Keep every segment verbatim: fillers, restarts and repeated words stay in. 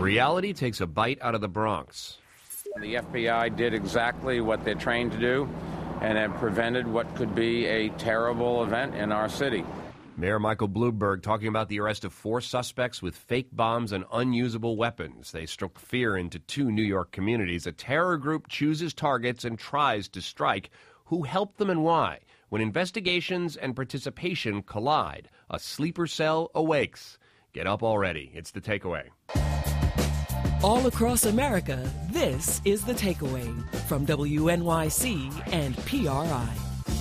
Reality takes a bite out of the Bronx. The F B I did exactly what they're trained to do and have prevented what could be a terrible event in our city. Mayor Michael Bloomberg talking about the arrest of four suspects with fake bombs and unusable weapons. They struck fear into two New York communities. A terror group chooses targets and tries to strike. Who helped them and why? When investigations and participation collide, a sleeper cell awakes. Get up already. It's The Takeaway. All across America, this is The Takeaway from W N Y C and P R I.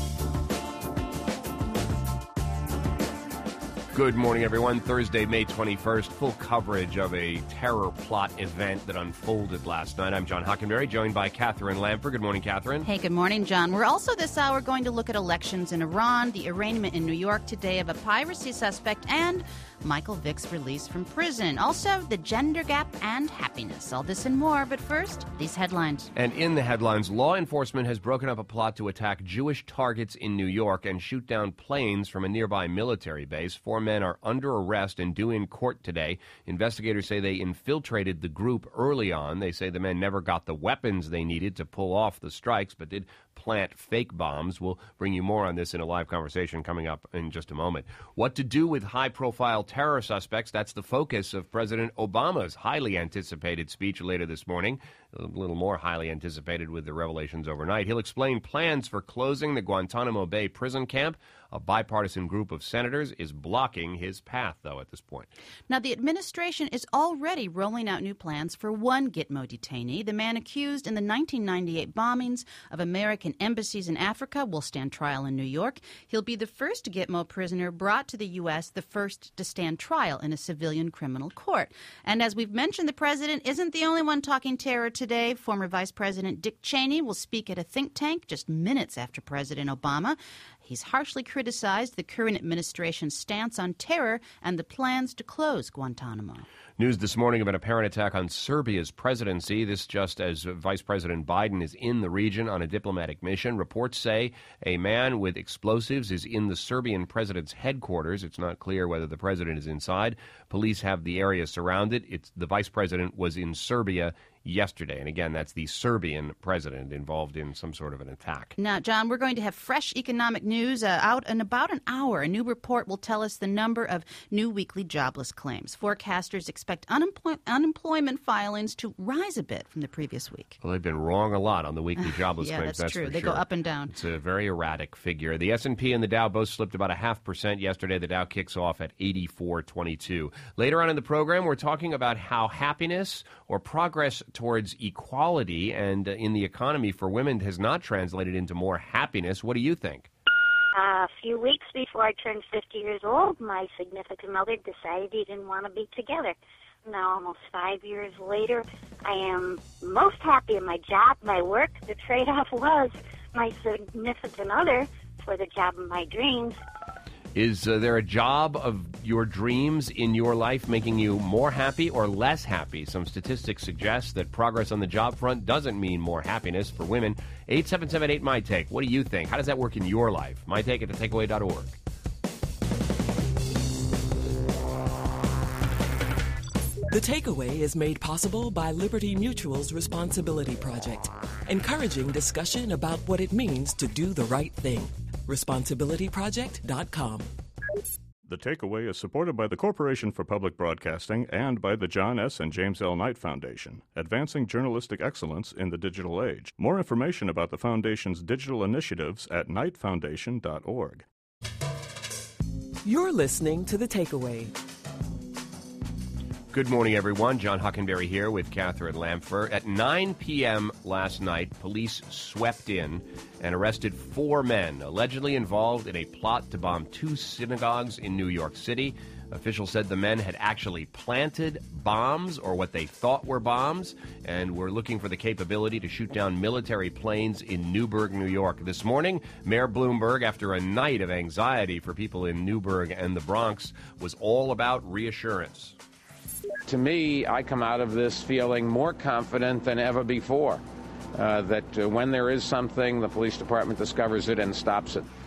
Good morning, everyone. Thursday, May twenty-first, full coverage of a terror plot event that unfolded last night. I'm John Hockenberry, joined by Catherine Lamper. Good morning, Catherine. Hey, good morning, John. We're also this hour going to look at elections in Iran, the arraignment in New York today of a piracy suspect, and Michael Vick's release from prison. Also, the gender gap and happiness. All this and more, but first, these headlines. And in the headlines, law enforcement has broken up a plot to attack Jewish targets in New York and shoot down planes from a nearby military base. Four men are under arrest and due in court today. Investigators say they infiltrated the group early on. They say the men never got the weapons they needed to pull off the strikes, but did plant fake bombs. We'll bring you more on this in a live conversation coming up in just a moment. What to do with high-profile terror suspects? That's the focus of President Obama's highly anticipated speech later this morning. A little more highly anticipated with the revelations overnight. He'll explain plans for closing the Guantanamo Bay prison camp. A bipartisan group of senators is blocking his path, though, at this point. Now, the administration is already rolling out new plans for one Gitmo detainee. The man accused in the nineteen ninety-eight bombings of American embassies in Africa will stand trial in New York. He'll be the first Gitmo prisoner brought to the U S, the first to stand trial in a civilian criminal court. And as we've mentioned, the president isn't the only one talking terror today. Former Vice President Dick Cheney will speak at a think tank just minutes after President Obama. He's harshly criticized the current administration's stance on terror and the plans to close Guantanamo. News this morning of an apparent attack on Serbia's presidency. This just as Vice President Biden is in the region on a diplomatic mission. Reports say a man with explosives is in the Serbian president's headquarters. It's not clear whether the president is inside. Police have the area surrounded. It's the vice president was in Serbia yesterday. And again, that's the Serbian president involved in some sort of an attack. Now, John, we're going to have fresh economic news uh, out in about an hour. A new report will tell us the number of new weekly jobless claims. Forecasters expect unemploy- unemployment filings to rise a bit from the previous week. Well, they've been wrong a lot on the weekly jobless yeah, claims. that's, that's true. For they sure. go up and down. It's a very erratic figure. The S and P and the Dow both slipped about a half percent yesterday. The Dow kicks off at eighty-four twenty-two. Later on in the program, we're talking about how happiness or progress towards equality and uh, in the economy for women has not translated into more happiness. What do you think? Uh, a few weeks before I turned fifty years old, my significant other decided he didn't want to be together. Now, almost five years later, I am most happy in my job, my work. The trade-off was my significant other for the job of my dreams. Is uh, there a job of your dreams in your life making you more happy or less happy? Some statistics suggest that progress on the job front doesn't mean more happiness for women. eight seven seven eight, M Y Take. What do you think? How does that work in your life? My Take at the takeaway dot org. The Takeaway is made possible by Liberty Mutual's Responsibility Project, encouraging discussion about what it means to do the right thing. responsibility project dot com. The Takeaway is supported by the Corporation for Public Broadcasting and by the John S. and James L. Knight Foundation, advancing journalistic excellence in the digital age. More information about the Foundation's digital initiatives at knight foundation dot org. You're listening to The Takeaway. Good morning, everyone. John Hockenberry here with Catherine Lamper. At nine p.m. last night, police swept in and arrested four men allegedly involved in a plot to bomb two synagogues in New York City. Officials said the men had actually planted bombs, or what they thought were bombs, and were looking for the capability to shoot down military planes in Newburgh, New York. This morning, Mayor Bloomberg, after a night of anxiety for people in Newburgh and the Bronx, was all about reassurance. To me, I come out of this feeling more confident than ever before uh, that uh, when there is something, the police department discovers it and stops it.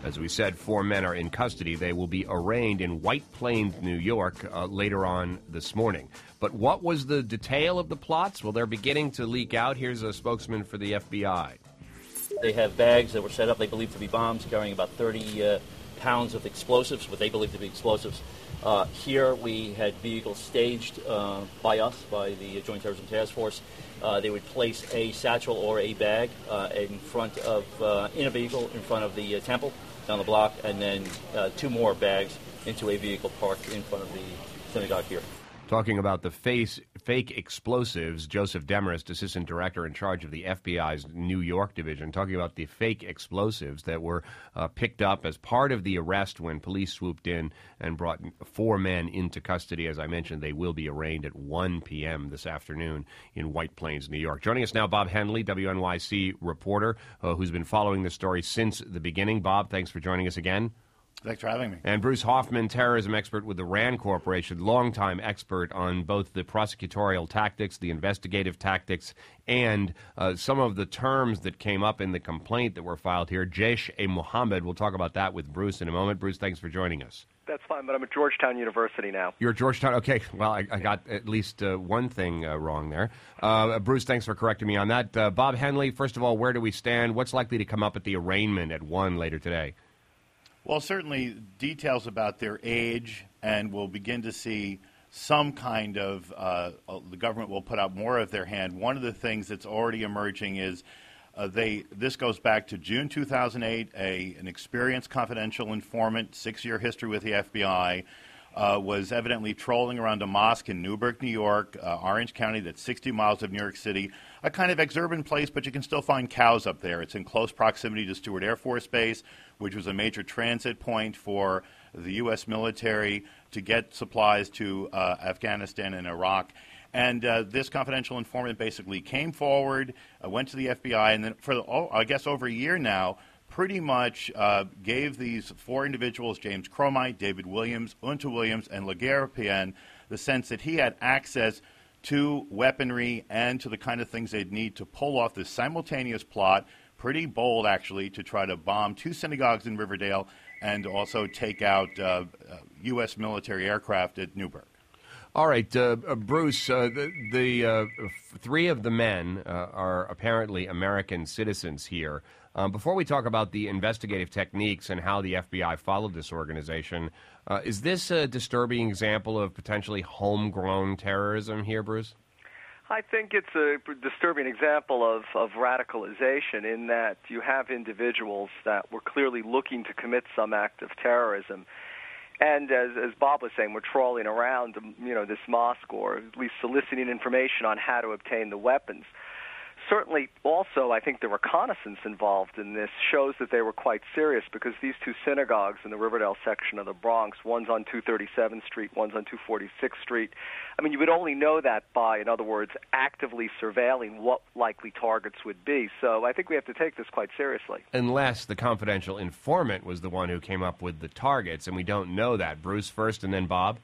As we said, four men are in custody. They will be arraigned in White Plains, New York, uh, later on this morning. But what was the detail of the plots? Well, they're beginning to leak out. Here's a spokesman for the F B I. They have bags that were set up, they believe to be bombs, carrying about thirty uh, pounds of explosives, what they believe to be explosives. Uh, here we had vehicles staged uh, by us, by the Joint Terrorism Task Force. Uh, they would place a satchel or a bag uh, in front of, uh, in a vehicle in front of the uh, temple down the block, and then uh, two more bags into a vehicle parked in front of the synagogue here. Talking about the face, fake explosives, Joseph Demarest, Assistant Director in charge of the F B I's New York division, talking about the fake explosives that were uh, picked up as part of the arrest when police swooped in and brought four men into custody. As I mentioned, they will be arraigned at one p.m. this afternoon in White Plains, New York. Joining us now, Bob Henley, W N Y C reporter, uh, who's been following the story since the beginning. Bob, thanks for joining us again. Thanks for having me. And Bruce Hoffman, terrorism expert with the RAND Corporation, longtime expert on both the prosecutorial tactics, the investigative tactics, and uh, some of the terms that came up in the complaint that were filed here. Jaish-e-Mohammed, we'll talk about that with Bruce in a moment. Bruce, thanks for joining us. That's fine, but I'm at Georgetown University now. You're at Georgetown? Okay. Well, I, I got at least uh, one thing uh, wrong there. Uh, Bruce, thanks for correcting me on that. Uh, Bob Henley, first of all, where do we stand? What's likely to come up at the arraignment at one later today? Well, certainly details about their age, and we'll begin to see some kind of, uh, the government will put out more of their hand. One of the things that's already emerging is uh, they. This goes back to June two thousand eight, a, an experienced confidential informant, six-year history with the F B I, uh, was evidently trolling around a mosque in Newburgh, New York, uh, Orange County, that's sixty miles of New York City, a kind of exurban place, but you can still find cows up there. It's in close proximity to Stewart Air Force Base, which was a major transit point for the U S military to get supplies to uh, Afghanistan and Iraq. And uh, this confidential informant basically came forward, uh, went to the F B I, and then for, oh, I guess, over a year now, pretty much uh, gave these four individuals, James Cromite, David Williams, Unta Williams, and Laguerre Pien, the sense that he had access to weaponry and to the kind of things they'd need to pull off this simultaneous plot, pretty bold actually, to try to bomb two synagogues in Riverdale and also take out uh, uh, U S military aircraft at Newburgh. All right, uh, uh, Bruce, uh, the, the uh, f- three of the men uh, are apparently American citizens here. Um, before we talk about the investigative techniques and how the F B I followed this organization, uh, is this a disturbing example of potentially homegrown terrorism here, Bruce? I think it's a disturbing example of, of radicalization in that you have individuals that were clearly looking to commit some act of terrorism. And as, as Bob was saying, we're trawling around, you know, this mosque, or at least soliciting information on how to obtain the weapons. Certainly, also, I think the reconnaissance involved in this shows that they were quite serious, because these two synagogues in the Riverdale section of the Bronx, one's on two thirty-seventh Street, one's on two forty-sixth Street. I mean, you would only know that by, in other words, actively surveilling what likely targets would be. So I think we have to take this quite seriously. Unless the confidential informant was the one who came up with the targets, and we don't know that. Bruce first, and then Bob.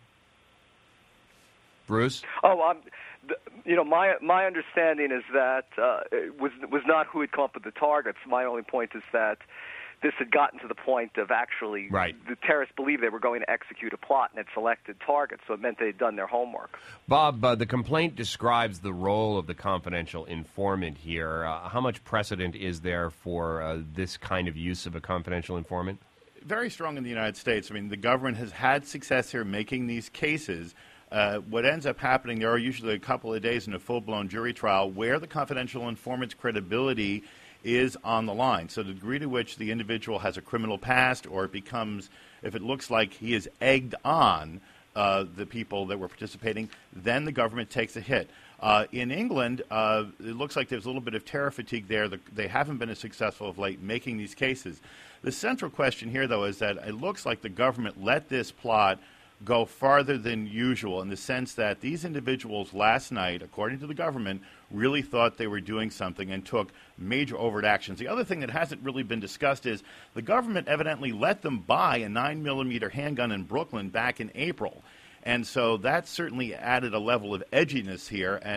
Bruce? Oh, um, the, you know, my my understanding is that uh, it was was not who had come up with the targets. My only point is that this had gotten to the point of actually right. the terrorists believed they were going to execute a plot and had selected targets, so it meant they had done their homework. Bob, uh, the complaint describes the role of the confidential informant here. Uh, how much precedent is there for uh, this kind of use of a confidential informant? Very strong in the United States. I mean, the government has had success here making these cases. Uh, what ends up happening, there are usually a couple of days in a full-blown jury trial where the confidential informant's credibility is on the line. So the degree to which the individual has a criminal past, or it becomes, if it looks like he is egged on uh, the people that were participating, then the government takes a hit. Uh, in England, uh, it looks like there's a little bit of terror fatigue there. The, they haven't been as successful of late making these cases. The central question here, though, is that it looks like the government let this plot go farther than usual, in the sense that these individuals last night, according to the government, really thought they were doing something and took major overt actions. The other thing that hasn't really been discussed is the government evidently let them buy a nine millimeter handgun in Brooklyn back in April. And so that certainly added a level of edginess here. And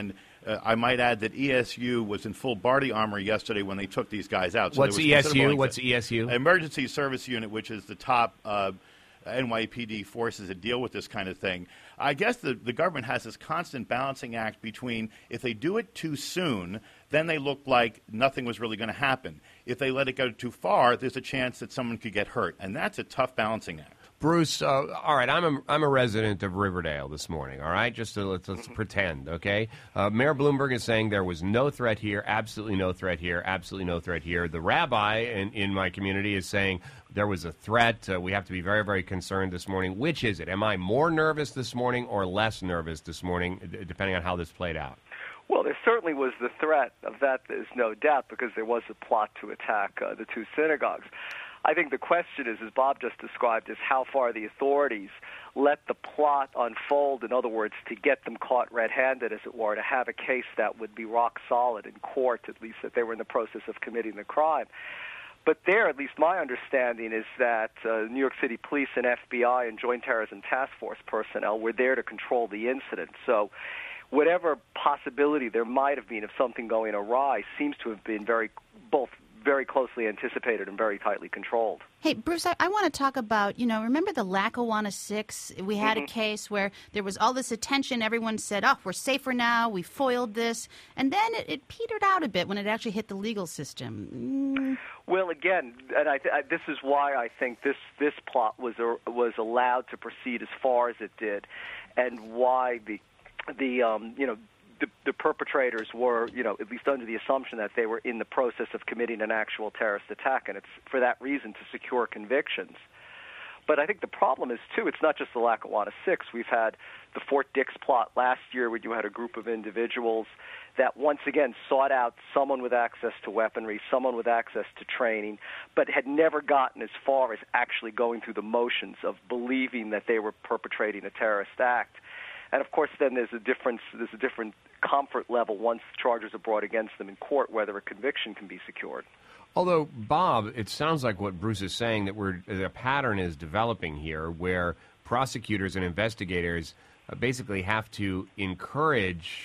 Uh, I might add that E S U was in full Barty armor yesterday when they took these guys out. So What's there was E S U? considerable- What's E S U? Emergency Service Unit, which is the top uh, N Y P D forces that deal with this kind of thing. I guess the, the government has this constant balancing act between if they do it too soon, then they look like nothing was really going to happen. If they let it go too far, there's a chance that someone could get hurt. And that's a tough balancing act. Bruce, uh, all right, I'm a, I'm a resident of Riverdale this morning, all right? Just to, let's, let's pretend, okay? Uh, Mayor Bloomberg is saying there was no threat here, absolutely no threat here, absolutely no threat here. The rabbi in, in my community is saying there was a threat. Uh, we have to be very, very concerned this morning. Which is it? Am I more nervous this morning or less nervous this morning, d- depending on how this played out? Well, there certainly was the threat of that, there's no doubt, because there was a plot to attack uh, the two synagogues. I think the question is, as Bob just described, is how far the authorities let the plot unfold, in other words, to get them caught red-handed, as it were, to have a case that would be rock solid in court, at least that they were in the process of committing the crime. But there, at least my understanding is that uh, New York City Police and F B I and Joint Terrorism Task Force personnel were there to control the incident. So whatever possibility there might have been of something going awry seems to have been very both very closely anticipated and very tightly controlled. Hey, Bruce, I, I want to talk about, you know, remember the Lackawanna Six? We had mm-hmm. a case where there was all this attention. Everyone said, oh, we're safer now. We foiled this. And then it, it petered out a bit when it actually hit the legal system. Mm. Well, again, and I, I, this is why I think this, this plot was uh, was allowed to proceed as far as it did, and why the, the um, you know, The, the perpetrators were, you know, at least under the assumption that they were in the process of committing an actual terrorist attack, and it's for that reason to secure convictions. But I think the problem is, too, it's not just the Lackawanna Six. We've had the Fort Dix plot last year where you had a group of individuals that once again sought out someone with access to weaponry, someone with access to training, but had never gotten as far as actually going through the motions of believing that they were perpetrating a terrorist act. And, of course, then there's a difference, there's a different comfort level once charges are brought against them in court, whether a conviction can be secured. Although, Bob, it sounds like what Bruce is saying, that we're, a pattern is developing here where prosecutors and investigators uh, basically have to encourage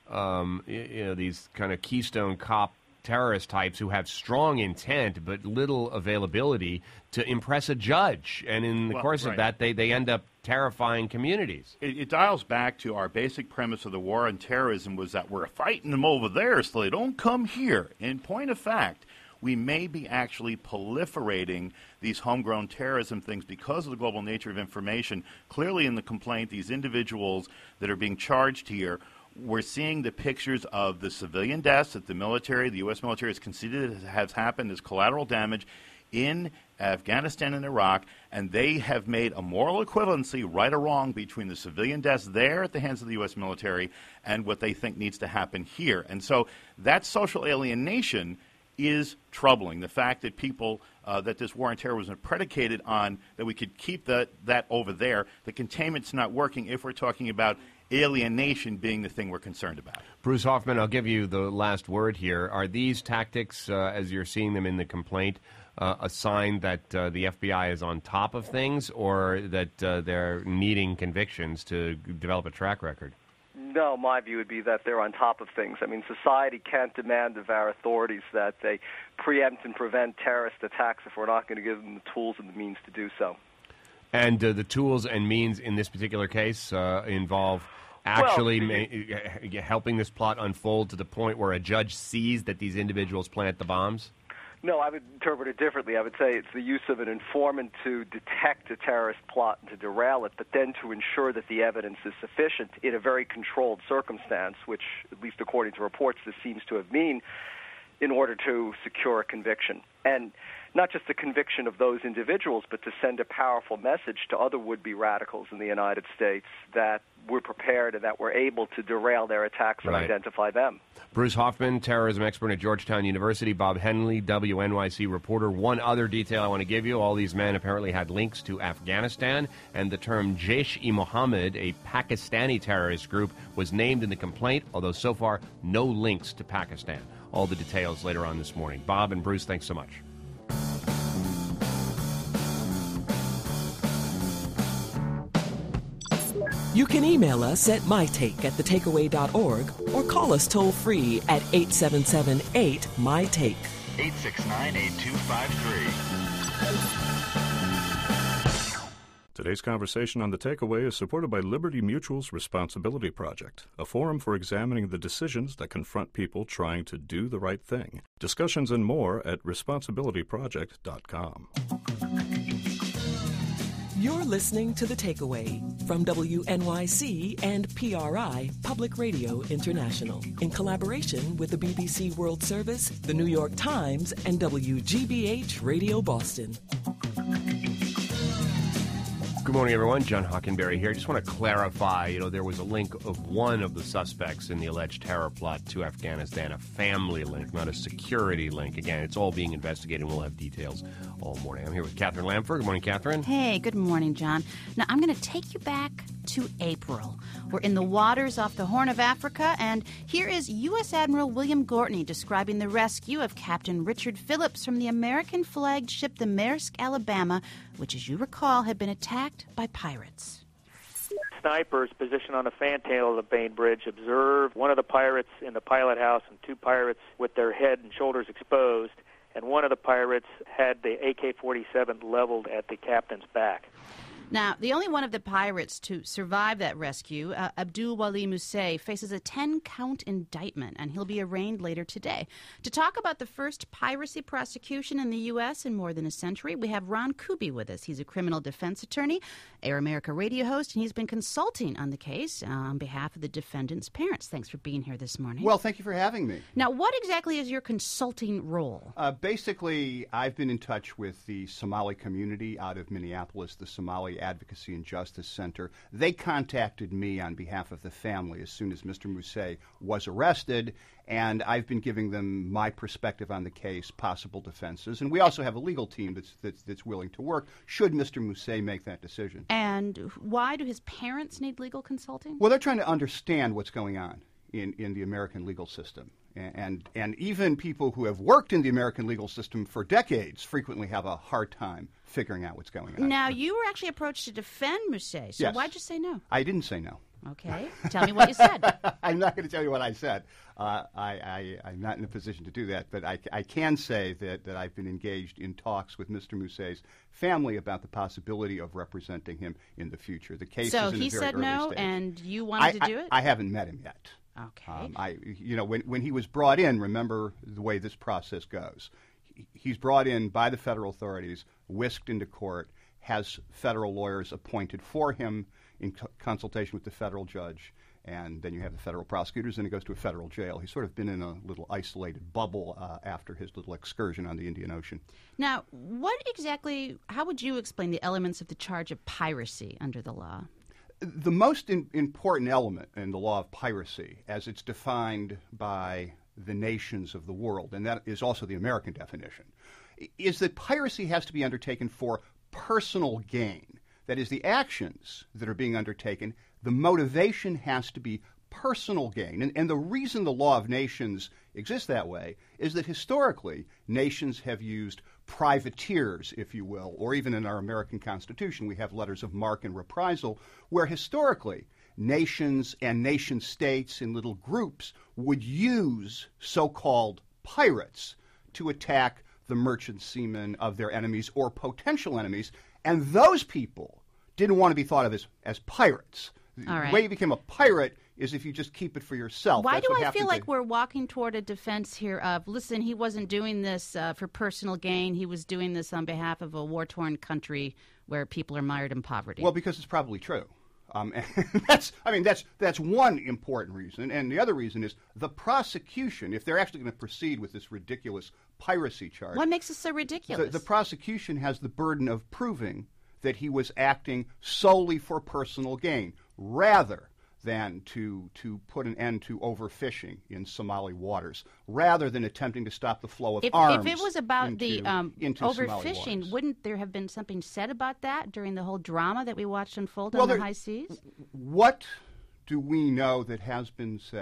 um, you know, these kind of Keystone Cop terrorist types who have strong intent but little availability to impress a judge. And in the well, course right. of that, they, they end up terrifying communities. It, it dials back to our basic premise of the war on terrorism was that we're fighting them over there so they don't come here. In point of fact, we may be actually proliferating these homegrown terrorism things because of the global nature of information. Clearly in the complaint, these individuals that are being charged here, we're seeing the pictures of the civilian deaths that the military, the U S military, has conceded has happened as collateral damage in Afghanistan and Iraq, and they have made a moral equivalency, right or wrong, between the civilian deaths there at the hands of the U S military and what they think needs to happen here. And so that social alienation is troubling. The fact that people, uh, that this war on terror was predicated on that we could keep that, that over there, the containment's not working if we're talking about alienation being the thing we're concerned about. Bruce Hoffman, I'll give you the last word here. Are these tactics, uh, as you're seeing them in the complaint, uh, a sign that uh, the F B I is on top of things, or that uh, they're needing convictions to develop a track record? No, my view would be that they're on top of things. I mean, society can't demand of our authorities that they preempt and prevent terrorist attacks if we're not going to give them the tools and the means to do so. And uh, the tools and means in this particular case uh, involve actually well, ma- helping this plot unfold to the point where a judge sees that these individuals plant the bombs? No, I would interpret it differently. I would say it's the use of an informant to detect a terrorist plot and to derail it, but then to ensure that the evidence is sufficient in a very controlled circumstance, which, at least according to reports, this seems to have been, in order to secure a conviction. And not just the conviction of those individuals, but to send a powerful message to other would-be radicals in the United States that we're prepared and that we're able to derail their attacks and right. identify them. Bruce Hoffman, terrorism expert at Georgetown University. Bob Henley, W N Y C reporter. One other detail I want to give you. All these men apparently had links to Afghanistan, and the term Jaish-e-Mohammed, a Pakistani terrorist group, was named in the complaint, although so far no links to Pakistan. All the details later on this morning. Bob and Bruce, thanks so much. You can email us at mytake at the takeaway dot org or call us toll free at eight seven seven eight M Y take. eight six nine, eight two five three. Today's conversation on The Takeaway is supported by Liberty Mutual's Responsibility Project, a forum for examining the decisions that confront people trying to do the right thing. Discussions and more at responsibility project dot com. You're listening to The Takeaway from W N Y C and P R I, Public Radio International, in collaboration with the B B C World Service, the New York Times, and W G B H Radio Boston. Good morning, everyone. John Hockenberry here. Just want to clarify, you know, there was a link of one of the suspects in the alleged terror plot to Afghanistan, a family link, not a security link. Again, it's all being investigated, and we'll have details all morning. I'm here with Catherine Lamford. Good morning, Catherine. Hey, good morning, John. Now, I'm going to take you back to April. We're in the waters off the Horn of Africa, and here is U S Admiral William Gortney describing the rescue of Captain Richard Phillips from the American-flagged ship the Maersk, Alabama, which, as you recall, had been attacked by pirates. Snipers positioned on the fantail of the Bain Bridge observed one of the pirates in the pilot house and two pirates with their head and shoulders exposed, and one of the pirates had the A K forty-seven leveled at the captain's back. Now, the only one of the pirates to survive that rescue, uh, Abdul Wali Musay, faces a ten-count indictment, and he'll be arraigned later today. To talk about the first piracy prosecution in the U S in more than a century, we have Ron Kuby with us. He's a criminal defense attorney, Air America radio host, and he's been consulting on the case uh, on behalf of the defendant's parents. Thanks for being here this morning. Well, thank you for having me. Now, what exactly is your consulting role? Uh, basically, I've been in touch with the Somali community out of Minneapolis, the Somali Advocacy and Justice Center. They contacted me on behalf of the family as soon as Mister Musay was arrested, and I've been giving them my perspective on the case, possible defenses, and we also have a legal team that's that's, that's willing to work should Mister Musay make that decision. And why do his parents need legal consulting? Well, they're trying to understand what's going on in, in the American legal system. And, and even people who have worked in the American legal system for decades frequently have a hard time figuring out what's going on. Now, you were actually approached to defend Musay, so yes. Why'd you say no? I didn't say no. Okay. Tell me what you said. I'm not going to tell you what I said. Uh, I, I, I'm not in a position to do that, but I, I can say that, that I've been engaged in talks with Mister Musay's family about the possibility of representing him in the future. The case so is in he a very said early no, stage. And you wanted I, to do I, it? I haven't met him yet. Okay. Um, I, you know, when when he was brought in, remember the way this process goes. He, he's brought in by the federal authorities, whisked into court, has federal lawyers appointed for him in co- consultation with the federal judge, and then you have the federal prosecutors, and he goes to a federal jail. He's sort of been in a little isolated bubble uh, after his little excursion on the Indian Ocean. Now, what exactly, how would you explain the elements of the charge of piracy under the law? The most in, important element in the law of piracy, as it's defined by the nations of the world, and that is also the American definition, is that piracy has to be undertaken for personal gain. That is, the actions that are being undertaken, the motivation has to be personal gain. And, and the reason the law of nations exists that way is that historically nations have used privateers, if you will, or even in our American Constitution we have letters of marque and reprisal, where historically nations and nation states in little groups would use so-called pirates to attack the merchant seamen of their enemies or potential enemies, and those people didn't want to be thought of as, as pirates. All right. The way you become a pirate is if you just keep it for yourself. Why That's do what I feel happened like to- we're walking toward a defense here of, listen, he wasn't doing this uh, for personal gain. He was doing this on behalf of a war-torn country where people are mired in poverty. Well, because it's probably true. Um, and that's, I mean, that's that's one important reason. And the other reason is the prosecution, if they're actually going to proceed with this ridiculous piracy charge. What makes it so The, ridiculous? the prosecution has the burden of proving that he was acting solely for personal gain, rather than to to put an end to overfishing in Somali waters, rather than attempting to stop the flow of if, arms. if it was about into, the um, into Somali overfishing, waters. wouldn't there have been something said about that during the whole drama that we watched unfold Well, on the there- high seas? What do we know that has been said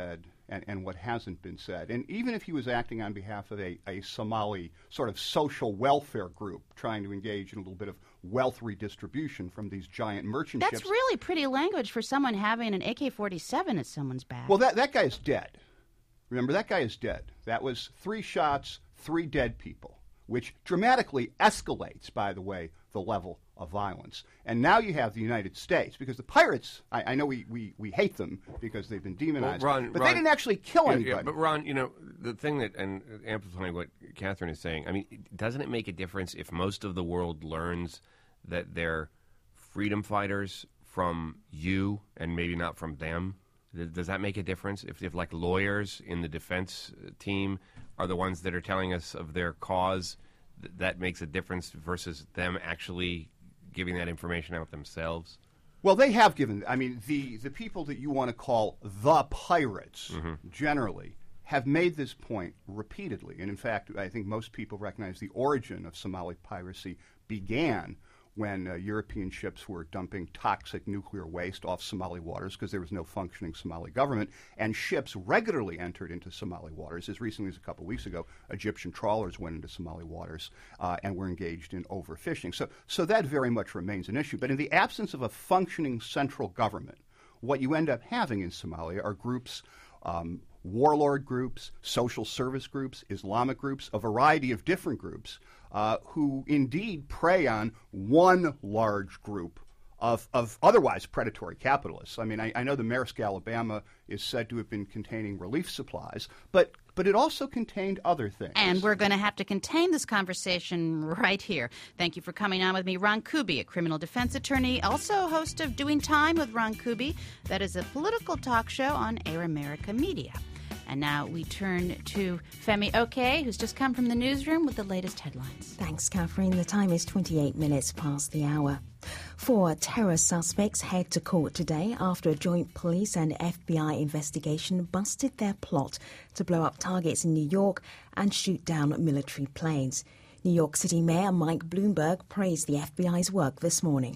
and, and what hasn't been said. And even if he was acting on behalf of a, a Somali sort of social welfare group trying to engage in a little bit of wealth redistribution from these giant merchant That's ships. That's really pretty language for someone having an A K forty-seven at someone's back. Well, that, that guy is dead. Remember, that guy is dead. That was three shots, three dead people, which dramatically escalates, by the way, the level of violence. And now you have the United States, because the pirates, I, I know we, we, we hate them because they've been demonized, well, Ron, but Ron, they didn't actually kill yeah, anybody. Yeah, but Ron, you know, the thing that, and amplifying what Catherine is saying, I mean, doesn't it make a difference if most of the world learns that they're freedom fighters from you and maybe not from them? Does that make a difference? If, if like lawyers in the defense team are the ones that are telling us of their cause, th- that makes a difference versus them actually giving that information out themselves? Well, they have given, I mean, the, the people that you want to call the pirates, mm-hmm. generally, have made this point repeatedly. And in fact, I think most people recognize the origin of Somali piracy began when uh, European ships were dumping toxic nuclear waste off Somali waters because there was no functioning Somali government, and ships regularly entered into Somali waters. As recently as a couple of weeks ago, Egyptian trawlers went into Somali waters uh, and were engaged in overfishing. So, so that very much remains an issue. But in the absence of a functioning central government, what you end up having in Somalia are groups, um, warlord groups, social service groups, Islamic groups, a variety of different groups, Uh, who indeed prey on one large group of, of otherwise predatory capitalists. I mean, I, I know the Maersk, Alabama is said to have been containing relief supplies, but but it also contained other things. And we're going to have to contain this conversation right here. Thank you for coming on with me, Ron Kuby, a criminal defense attorney, also host of Doing Time with Ron Kuby. That is a political talk show on Air America Media. And now we turn to Femi Oke, who's just come from the newsroom with the latest headlines. Thanks, Catherine. The time is twenty-eight minutes past the hour. Four terror suspects head to court today after a joint police and F B I investigation busted their plot to blow up targets in New York and shoot down military planes. New York City Mayor Mike Bloomberg praised the F B I's work this morning.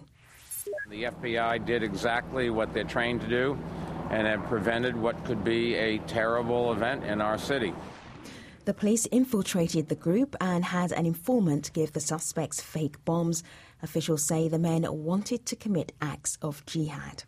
The F B I did exactly what they're trained to do, and have prevented what could be a terrible event in our city. The police infiltrated the group and had an informant give the suspects fake bombs. Officials say the men wanted to commit acts of jihad.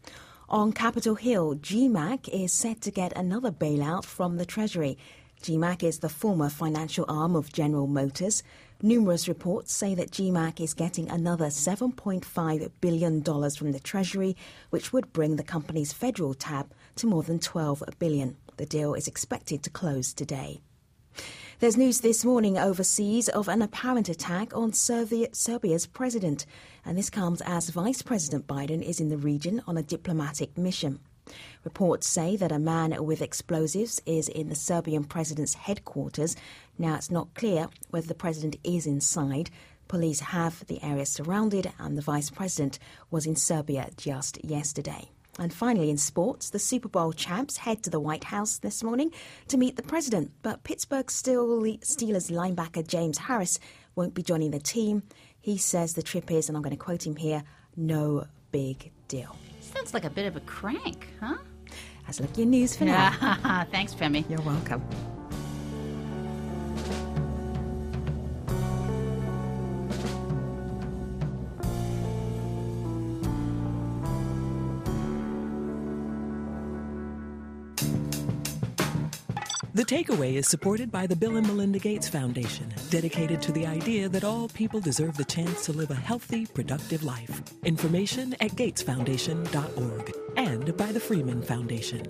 On Capitol Hill, G MAC is set to get another bailout from the Treasury. G MAC is the former financial arm of General Motors. Numerous reports say that G MAC is getting another seven point five billion dollars from the Treasury, which would bring the company's federal tab to more than twelve billion dollars. The deal is expected to close today. There's news this morning overseas of an apparent attack on Serbia, Serbia's president, and this comes as Vice President Biden is in the region on a diplomatic mission. Reports say that a man with explosives is in the Serbian president's headquarters. Now it's not clear whether the president is inside. Police have the area surrounded, and the vice president was in Serbia just yesterday. And finally, in sports, the Super Bowl champs head to the White House this morning to meet the president. But Pittsburgh Steelers linebacker James Harris won't be joining the team. He says the trip is, and I'm going to quote him here, no big deal. Sounds like a bit of a crank, huh? That's look your news for now. Thanks, Femi. You're welcome. The Takeaway is supported by the Bill and Melinda Gates Foundation, dedicated to the idea that all people deserve the chance to live a healthy, productive life. Information at gates foundation dot org, and by the Freeman Foundation.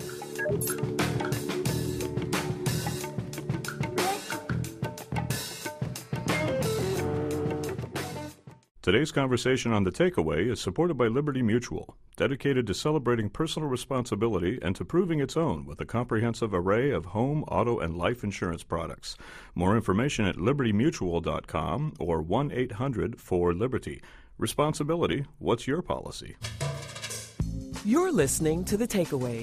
Today's conversation on The Takeaway is supported by Liberty Mutual, dedicated to celebrating personal responsibility and to proving its own with a comprehensive array of home, auto, and life insurance products. More information at liberty mutual dot com or one eight hundred four liberty. Responsibility, what's your policy? You're listening to The Takeaway.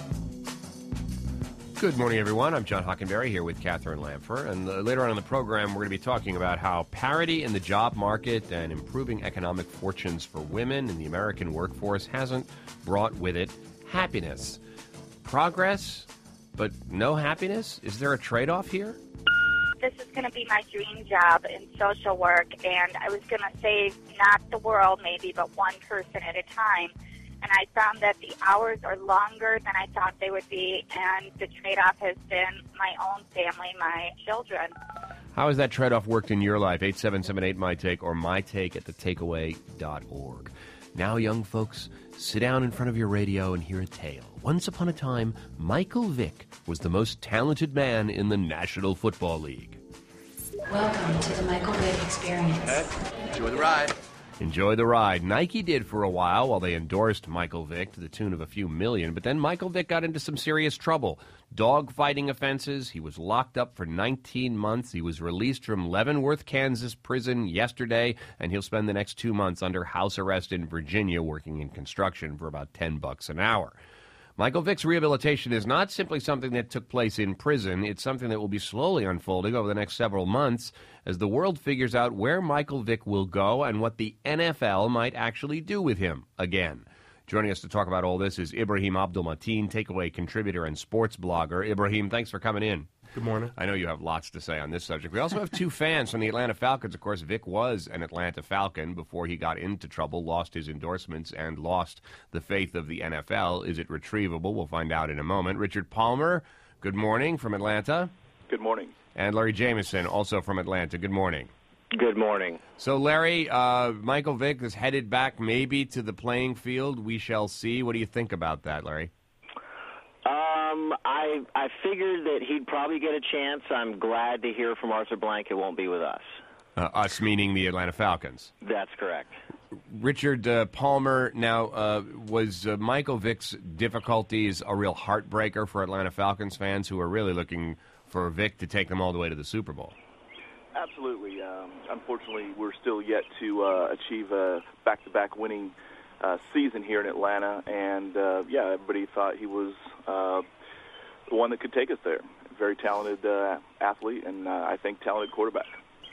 Good morning, everyone. I'm John Hockenberry here with Catherine Lampher. And uh, later on in the program, we're going to be talking about how parity in the job market and improving economic fortunes for women in the American workforce hasn't brought with it happiness. Progress, but no happiness? Is there a trade-off here? This is going to be my dream job in social work, and I was going to save not the world maybe, but one person at a time. And I found that the hours are longer than I thought they would be, and the trade-off has been my own family, my children. How has that trade-off worked in your life? eight seven seven eight, my take or my take at the takeaway dot org. Now, young folks, sit down in front of your radio and hear a tale. Once upon a time, Michael Vick was the most talented man in the National Football League. Welcome to the Michael Vick Experience. Enjoy the ride. Enjoy the ride. Nike did for a while while they endorsed Michael Vick to the tune of a few million, but then Michael Vick got into some serious trouble. Dog-fighting offenses. He was locked up for nineteen months. He was released from Leavenworth, Kansas prison yesterday, and he'll spend the next two months under house arrest in Virginia working in construction for about ten bucks an hour. Michael Vick's rehabilitation is not simply something that took place in prison. It's something that will be slowly unfolding over the next several months as the world figures out where Michael Vick will go and what the N F L might actually do with him again. Joining us to talk about all this is Ibrahim Abdul-Mateen, Takeaway contributor and sports blogger. Ibrahim, thanks for coming in. Good morning. I know you have lots to say on this subject. We also have two fans from the Atlanta Falcons. Of course, Vick was an Atlanta Falcon before he got into trouble, lost his endorsements, and lost the faith of the N F L. Is it retrievable? We'll find out in a moment. Richard Palmer, good morning from Atlanta. Good morning. And Larry Jameson, also from Atlanta. Good morning. Good morning. So, Larry, uh, Michael Vick is headed back maybe to the playing field. We shall see. What do you think about that, Larry? Um, I I figured that he'd probably get a chance. I'm glad to hear from Arthur Blank it won't be with us. Uh, us meaning the Atlanta Falcons. That's correct. Richard uh, Palmer, now, uh, was uh, Michael Vick's difficulties a real heartbreaker for Atlanta Falcons fans who are really looking for Vick to take them all the way to the Super Bowl? Absolutely. Um, unfortunately, we're still yet to uh, achieve a back-to-back winning uh, season here in Atlanta, and uh, yeah, everybody thought he was uh, the one that could take us there. Very talented uh, athlete, and uh, I think talented quarterback.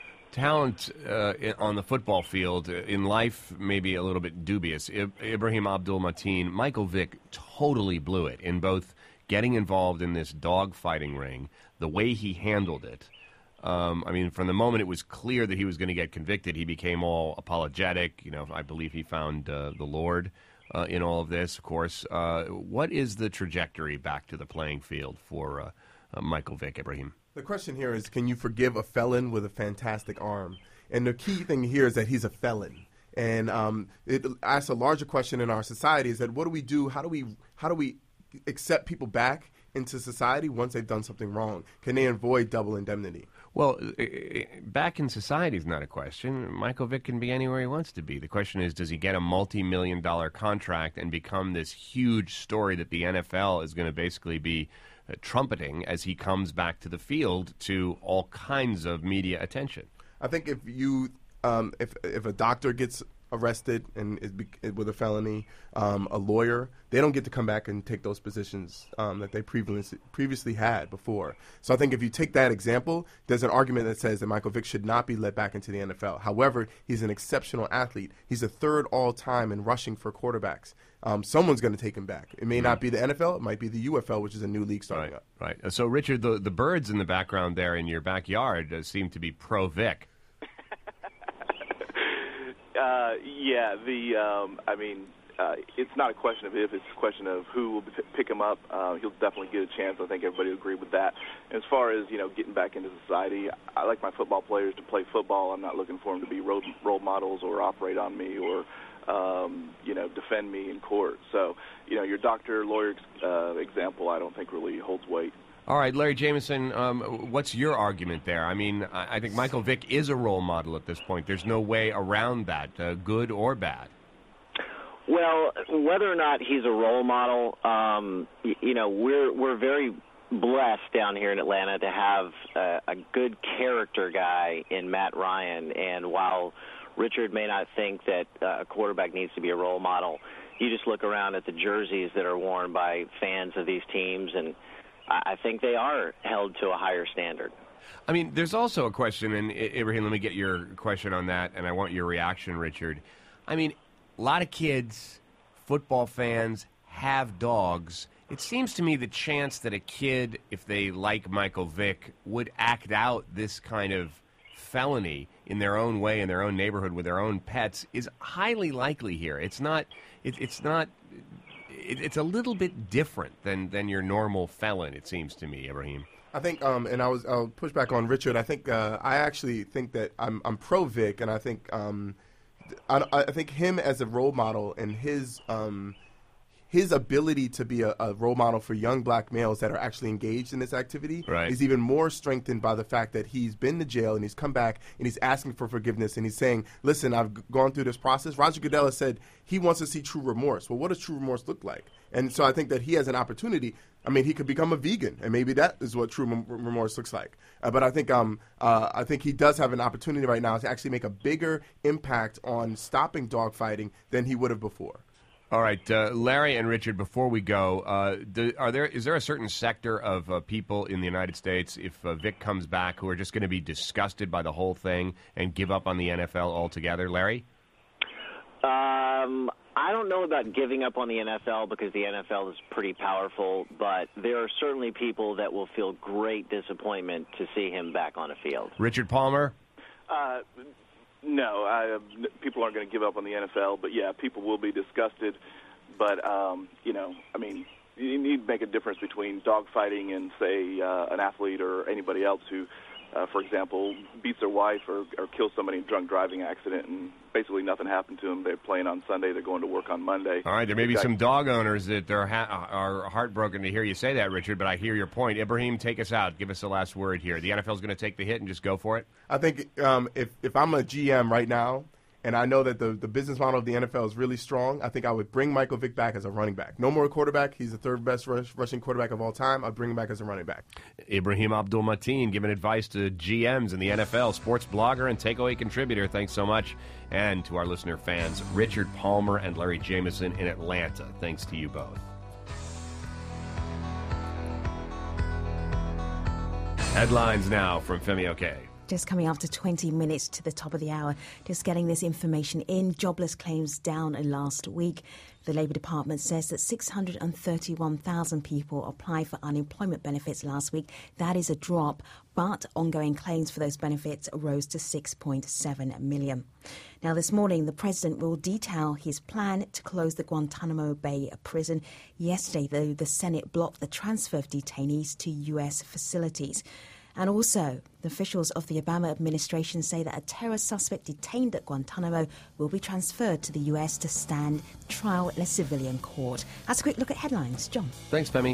Talent uh, on the football field, in life, maybe a little bit dubious. I- Ibrahim Abdul-Mateen, Michael Vick totally blew it in both getting involved in this dog-fighting ring, the way he handled it. Um, I mean, from the moment it was clear that he was going to get convicted, he became all apologetic. You know, I believe he found uh, the Lord uh, in all of this, of course. Uh, what is the trajectory back to the playing field for uh, uh, Michael Vick, Ibrahim? The question here is, can you forgive a felon with a fantastic arm? And the key thing here is that he's a felon. And um, it asks a larger question in our society: is that what do we do? How do we how do we accept people back into society once they've done something wrong? Can they avoid double indemnity? Well, back in society is not a question. Michael Vick can be anywhere he wants to be. The question is, does he get a multi-million dollar contract and become this huge story that the N F L is going to basically be uh, trumpeting as he comes back to the field to all kinds of media attention? I think if you, um, if if a doctor gets arrested and is be, with a felony, um, a lawyer, they don't get to come back and take those positions um, that they previously previously had before. So I think if you take that example, there's an argument that says that Michael Vick should not be let back into the N F L. However, he's an exceptional athlete. He's a third all-time in rushing for quarterbacks. Um, someone's going to take him back. It may mm-hmm. not be the N F L. It might be the U F L, which is a new league starting right, up. Right. So, Richard, the, the birds in the background there in your backyard uh, seem to be pro-Vick. Uh, yeah, the um, I mean, uh, it's not a question of if; it's a question of who will p- pick him up. Uh, he'll definitely get a chance. I think everybody will agree with that. And as far as you know, getting back into society, I like my football players to play football. I'm not looking for them to be role, role models or operate on me or um, you know defend me in court. So you know, your doctor lawyer uh, example, I don't think really holds weight. All right, Larry Jameson, um, what's your argument there? I mean, I think Michael Vick is a role model at this point. There's no way around that, uh, good or bad. Well, whether or not he's a role model, um, you, you know, we're we're very blessed down here in Atlanta to have a, a good character guy in Matt Ryan. And while Richard may not think that uh, a quarterback needs to be a role model, you just look around at the jerseys that are worn by fans of these teams, and I think they are held to a higher standard. I mean, there's also a question, and Ibrahim, let me get your question on that, and I want your reaction, Richard. I mean, a lot of kids, football fans, have dogs, it seems to me the chance that a kid, if they like Michael Vick, would act out this kind of felony in their own way in their own neighborhood with their own pets is highly likely here. It's not. It, it's not. It, it's a little bit different than, than your normal felon. It seems to me, Ibrahim. I think, um, and I was I'll push back on Richard. I think uh, I actually think that I'm I'm pro Vic, and I think um, I, I think him as a role model and his um, his ability to be a, a role model for young black males that are actually engaged in this activity right. is even more strengthened by the fact that he's been to jail and he's come back and he's asking for forgiveness and he's saying, listen, I've g- gone through this process. Roger Goodell has said he wants to see true remorse. Well, what does true remorse look like? And so I think that he has an opportunity. I mean, he could become a vegan, and maybe that is what true rem- remorse looks like. Uh, but I think um, uh, I think he does have an opportunity right now to actually make a bigger impact on stopping dogfighting than he would have before. All right, uh, Larry and Richard, before we go, uh, do, are there is there a certain sector of uh, people in the United States, if uh, Vic comes back, who are just going to be disgusted by the whole thing and give up on the N F L altogether? Larry? Um, I don't know about giving up on the N F L because the N F L is pretty powerful, but there are certainly people that will feel great disappointment to see him back on a field. Richard Palmer? Uh, no, I, people aren't going to give up on the N F L, but, yeah, people will be disgusted. But, um, you know, I mean, you need to make a difference between dogfighting and, say, uh, an athlete or anybody else who, uh, for example, beats their wife or, or kills somebody in a drunk driving accident and basically nothing happened to them. They're playing on Sunday. They're going to work on Monday. All right, there may be Exactly. some dog owners that are, ha- are heartbroken to hear you say that, Richard, but I hear your point. Ibrahim, take us out. Give us the last word here. The N F L is going to take the hit and just go for it? I think um, if, if I'm a G M right now, and I know that the, the business model of the N F L is really strong, I think I would bring Michael Vick back as a running back. No more quarterback. He's the third best rush, rushing quarterback of all time. I'd bring him back as a running back. Ibrahim Abdul-Mateen giving advice to G Ms in the N F L, sports blogger and takeaway contributor. Thanks so much. And to our listener fans, Richard Palmer and Larry Jameson in Atlanta. Thanks to you both. Headlines now from Femi Oke. Just coming after twenty minutes to the top of the hour, just getting this information in. Jobless claims down last week. The Labour Department says that six hundred thirty-one thousand people applied for unemployment benefits last week. That is a drop, but ongoing claims for those benefits rose to six point seven million. Now, this morning, the President will detail his plan to close the Guantanamo Bay prison. Yesterday, though, the Senate blocked the transfer of detainees to U S facilities. And also, the officials of the Obama administration say that a terror suspect detained at Guantanamo will be transferred to the U S to stand trial in a civilian court. That's a quick look at headlines. John. Thanks, Femi.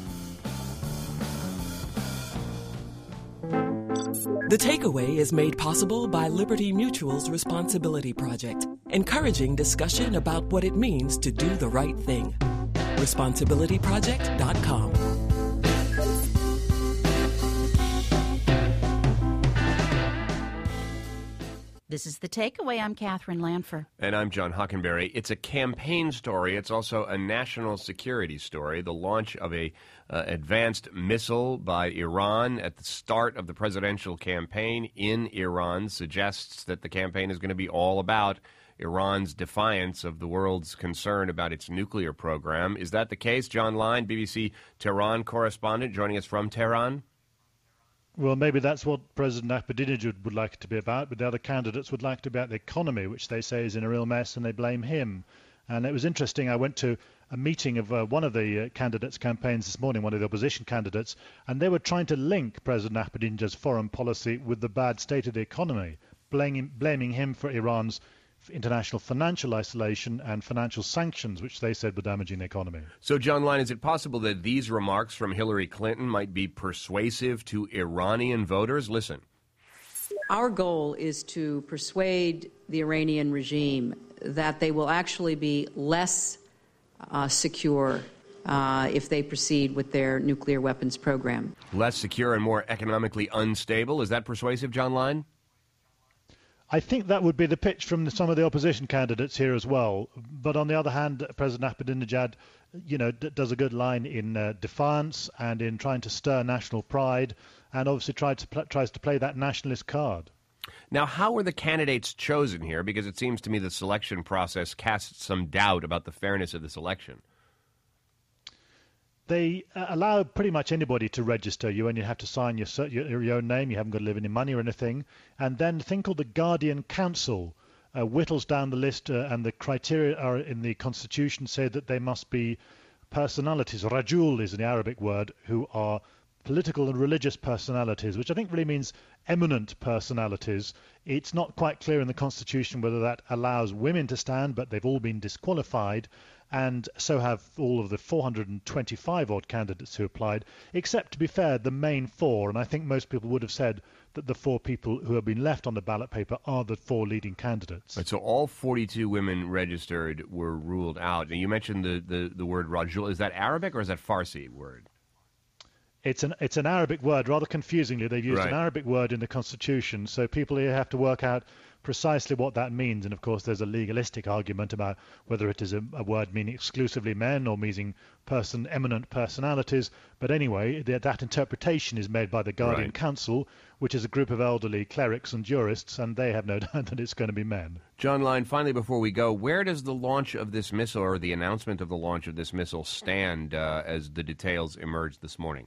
The Takeaway is made possible by Liberty Mutual's Responsibility Project, encouraging discussion about what it means to do the right thing. responsibility project dot com. This is The Takeaway. I'm Catherine Lanfer. And I'm John Hockenberry. It's a campaign story. It's also a national security story. The launch of a uh, advanced missile by Iran at the start of the presidential campaign in Iran suggests that the campaign is going to be all about Iran's defiance of the world's concern about its nuclear program. Is that the case? John Line, B B C Tehran correspondent, joining us from Tehran. Well, maybe that's what President Ahmadinejad would like it to be about, but the other candidates would like it to be about the economy, which they say is in a real mess, and they blame him. And it was interesting. I went to a meeting of uh, one of the uh, candidates' campaigns this morning, one of the opposition candidates, and they were trying to link President Ahmadinejad's foreign policy with the bad state of the economy, blaming, blaming him for Iran's international financial isolation and financial sanctions, which they said were damaging the economy. So, John Line, is it possible that these remarks from Hillary Clinton might be persuasive to Iranian voters? Listen. Our goal is to persuade the Iranian regime that they will actually be less uh, secure uh, if they proceed with their nuclear weapons program. Less secure and more economically unstable. Is that persuasive, John Line? I think that would be the pitch from the, some of the opposition candidates here as well. But on the other hand, President Ahmadinejad, you know, d- does a good line in uh, defiance and in trying to stir national pride, and obviously tried to pl- tries to play that nationalist card. Now, how were the candidates chosen here? Because it seems to me the selection process casts some doubt about the fairness of this election. they uh, allow pretty much anybody to register. You only have to sign your, your your own name. You haven't got to leave any money or anything. And then a thing called the Guardian Council uh, whittles down the list, uh, and the criteria are in the Constitution say that they must be personalities. Rajul is the Arabic word, who are political and religious personalities, which I think really means eminent personalities. It's not quite clear in the Constitution whether that allows women to stand, but they've all been disqualified, and so have all of the four hundred twenty-five odd candidates who applied, except, to be fair, the main four. And I think most people would have said that the four people who have been left on the ballot paper are the four leading candidates. Right, so all forty-two women registered were ruled out. Now, you mentioned the, the, the word Rajul. Is that Arabic or is that Farsi word? It's an it's an Arabic word. Rather confusingly, they've used Right. an Arabic word in the Constitution, so people here have to work out precisely what that means. And of course, there's a legalistic argument about whether it is a, a word meaning exclusively men or meaning person eminent personalities. But anyway, the, that interpretation is made by the Guardian Right. Council, which is a group of elderly clerics and jurists, and they have no doubt that it's going to be men. John Line, finally, before we go, where does the launch of this missile or the announcement of the launch of this missile stand uh, as the details emerged this morning?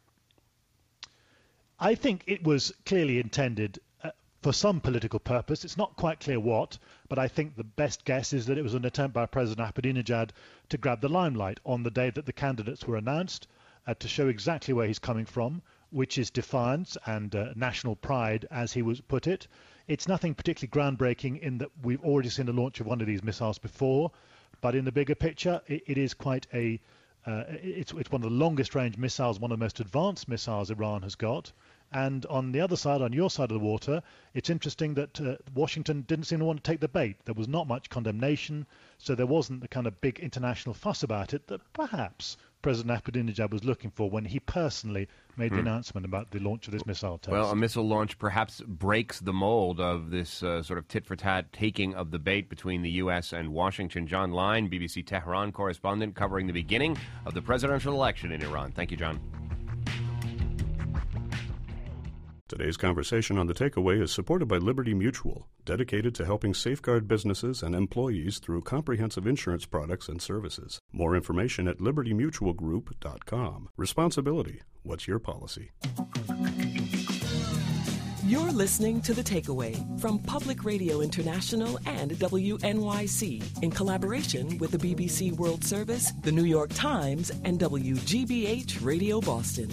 I think it was clearly intended uh, for some political purpose. It's not quite clear what, but I think the best guess is that it was an attempt by President Ahmadinejad to grab the limelight on the day that the candidates were announced, uh, to show exactly where he's coming from, which is defiance and uh, national pride, as he was put it. It's nothing particularly groundbreaking in that we've already seen the launch of one of these missiles before, but in the bigger picture, it, it is quite a Uh, it's, it's one of the longest range missiles, one of the most advanced missiles Iran has got. And on the other side, on your side of the water, it's interesting that uh, Washington didn't seem to want to take the bait. There was not much condemnation, so there wasn't the kind of big international fuss about it that perhaps President Ahmadinejad was looking for when he personally made the Hmm. announcement about the launch of this missile test. Well, a missile launch perhaps breaks the mold of this uh, sort of tit-for-tat taking of the bait between the U S and Washington. John Line, B B C Tehran correspondent, covering the beginning of the presidential election in Iran. Thank you, John. Today's conversation on The Takeaway is supported by Liberty Mutual, dedicated to helping safeguard businesses and employees through comprehensive insurance products and services. More information at liberty mutual group dot com. Responsibility. What's your policy? You're listening to The Takeaway from Public Radio International and W N Y C in collaboration with the B B C World Service, the New York Times, and W G B H Radio Boston.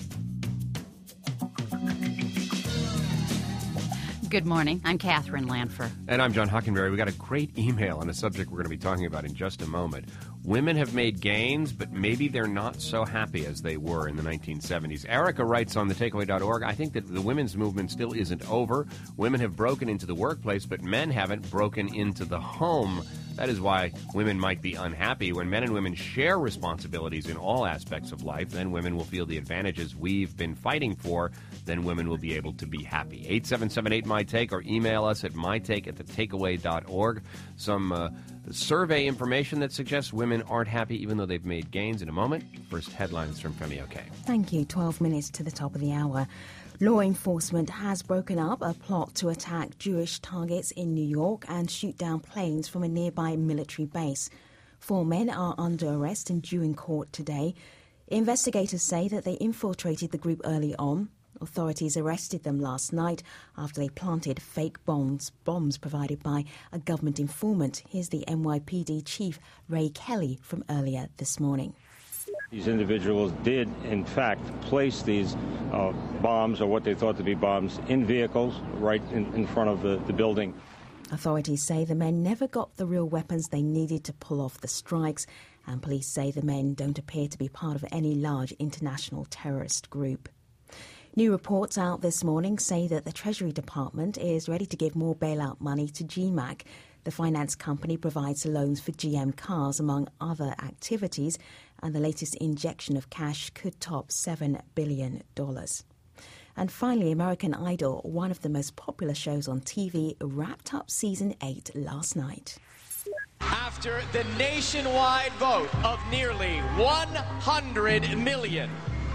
Good morning. I'm Catherine Lanfer. And I'm John Hockenberry. We got a great email on a subject we're going to be talking about in just a moment. Women have made gains, but maybe they're not so happy as they were in the nineteen seventies. Erica writes on the takeaway dot org, I think that the women's movement still isn't over. Women have broken into the workplace, but men haven't broken into the home. That is why women might be unhappy. When men and women share responsibilities in all aspects of life, then women will feel the advantages we've been fighting for. Then women will be able to be happy. eight seven seven eight, M Y Take, or email us at my take at the takeaway dot org. Some uh, survey information that suggests women aren't happy even though they've made gains. In a moment, first headlines from Femi Oke. Thank you. twelve minutes to the top of the hour. Law enforcement has broken up a plot to attack Jewish targets in New York and shoot down planes from a nearby military base. Four men are under arrest and due in court today. Investigators say that they infiltrated the group early on. Authorities arrested them last night after they planted fake bombs, bombs provided by a government informant. Here's the N Y P D chief, Ray Kelly, from earlier this morning. These individuals did, in fact, place these uh, bombs, or what they thought to be bombs, in vehicles right in, in front of the, the building. Authorities say the men never got the real weapons they needed to pull off the strikes, and police say the men don't appear to be part of any large international terrorist group. New reports out this morning say that the Treasury Department is ready to give more bailout money to G MAC. The finance company provides loans for G M cars, among other activities, and the latest injection of cash could top seven billion dollars. And finally, American Idol, one of the most popular shows on T V, wrapped up season eight last night. After the nationwide vote of nearly one hundred million,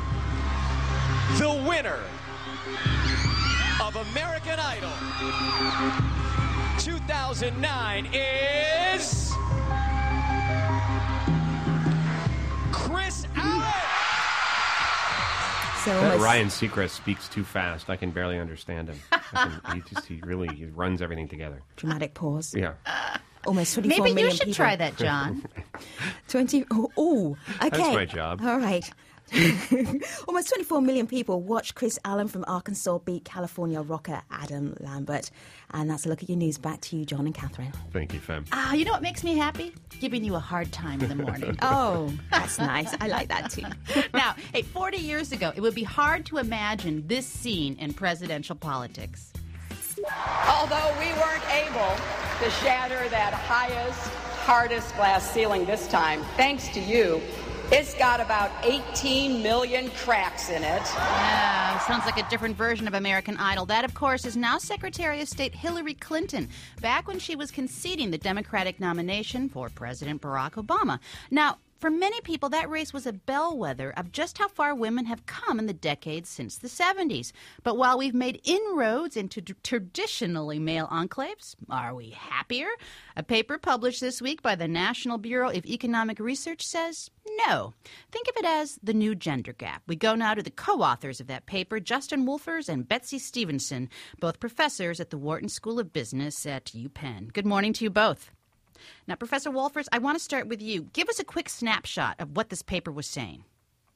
the winner of American Idol two thousand nine is Chris Allen. So That almost, Ryan Seacrest speaks too fast. I can barely understand him. I can, he just he really he runs everything together. Dramatic pause. Yeah. Almost twenty-four Maybe million you should people. try that, John. twenty. Oh, ooh, okay. That's my job. All right. Almost twenty-four million people watched Chris Allen from Arkansas beat California rocker Adam Lambert. And that's a look at your news. Back to you, John and Catherine. Thank you, Fem. Ah, you know what makes me happy? Giving you a hard time in the morning. Oh, that's nice. I like that too. Now, hey, forty years ago, it would be hard to imagine this scene in presidential politics. Although we weren't able to shatter that highest, hardest glass ceiling this time, thanks to you, it's got about eighteen million cracks in it. Yeah, sounds like a different version of American Idol. That, of course, is now Secretary of State Hillary Clinton, back when she was conceding the Democratic nomination for President Barack Obama. Now, for many people, that race was a bellwether of just how far women have come in the decades since the seventies. But while we've made inroads into d- traditionally male enclaves, are we happier? A paper published this week by the National Bureau of Economic Research says no. Think of it as the new gender gap. We go now to the co-authors of that paper, Justin Wolfers and Betsy Stevenson, both professors at the Wharton School of Business at UPenn. Good morning to you both. Now, Professor Wolfers, I want to start with you. Give us a quick snapshot of what this paper was saying.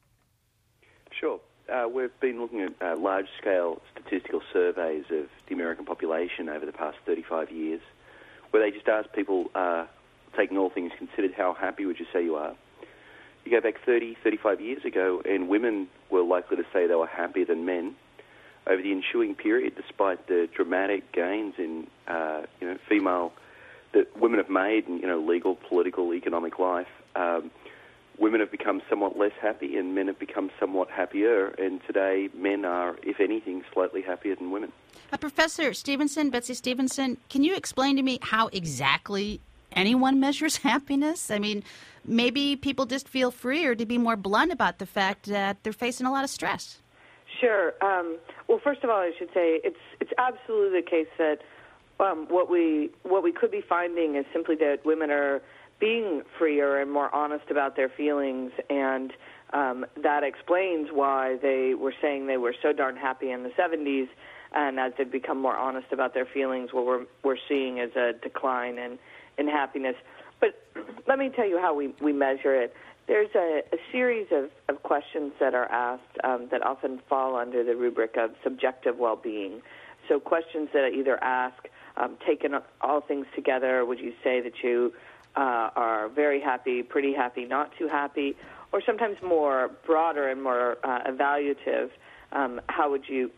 Sure. Uh, we've been looking at uh, large-scale statistical surveys of the American population over the past thirty-five years, where they just ask people, uh, taking all things considered, how happy would you say you are? You go back thirty, thirty-five years ago, and women were likely to say they were happier than men. Over the ensuing period, despite the dramatic gains in uh, you know, female that women have made in, you know, legal, political, economic life, um, women have become somewhat less happy and men have become somewhat happier. And today, men are, if anything, slightly happier than women. Uh, Professor Stevenson, Betsy Stevenson, can you explain to me how exactly anyone measures happiness? I mean, maybe people just feel freer to be more blunt about the fact that they're facing a lot of stress. Sure. Um, well, first of all, I should say it's it's absolutely the case that Um, what we what we could be finding is simply that women are being freer and more honest about their feelings, and um, that explains why they were saying they were so darn happy in the seventies, and as they've become more honest about their feelings, what we're we're seeing is a decline in, in happiness. But let me tell you how we, we measure it. There's a, a series of, of questions that are asked um, that often fall under the rubric of subjective well-being. So questions that either ask, Um, taken all things together, would you say that you uh, are very happy, pretty happy, not too happy, or sometimes more broader and more uh, evaluative? Um, how would you,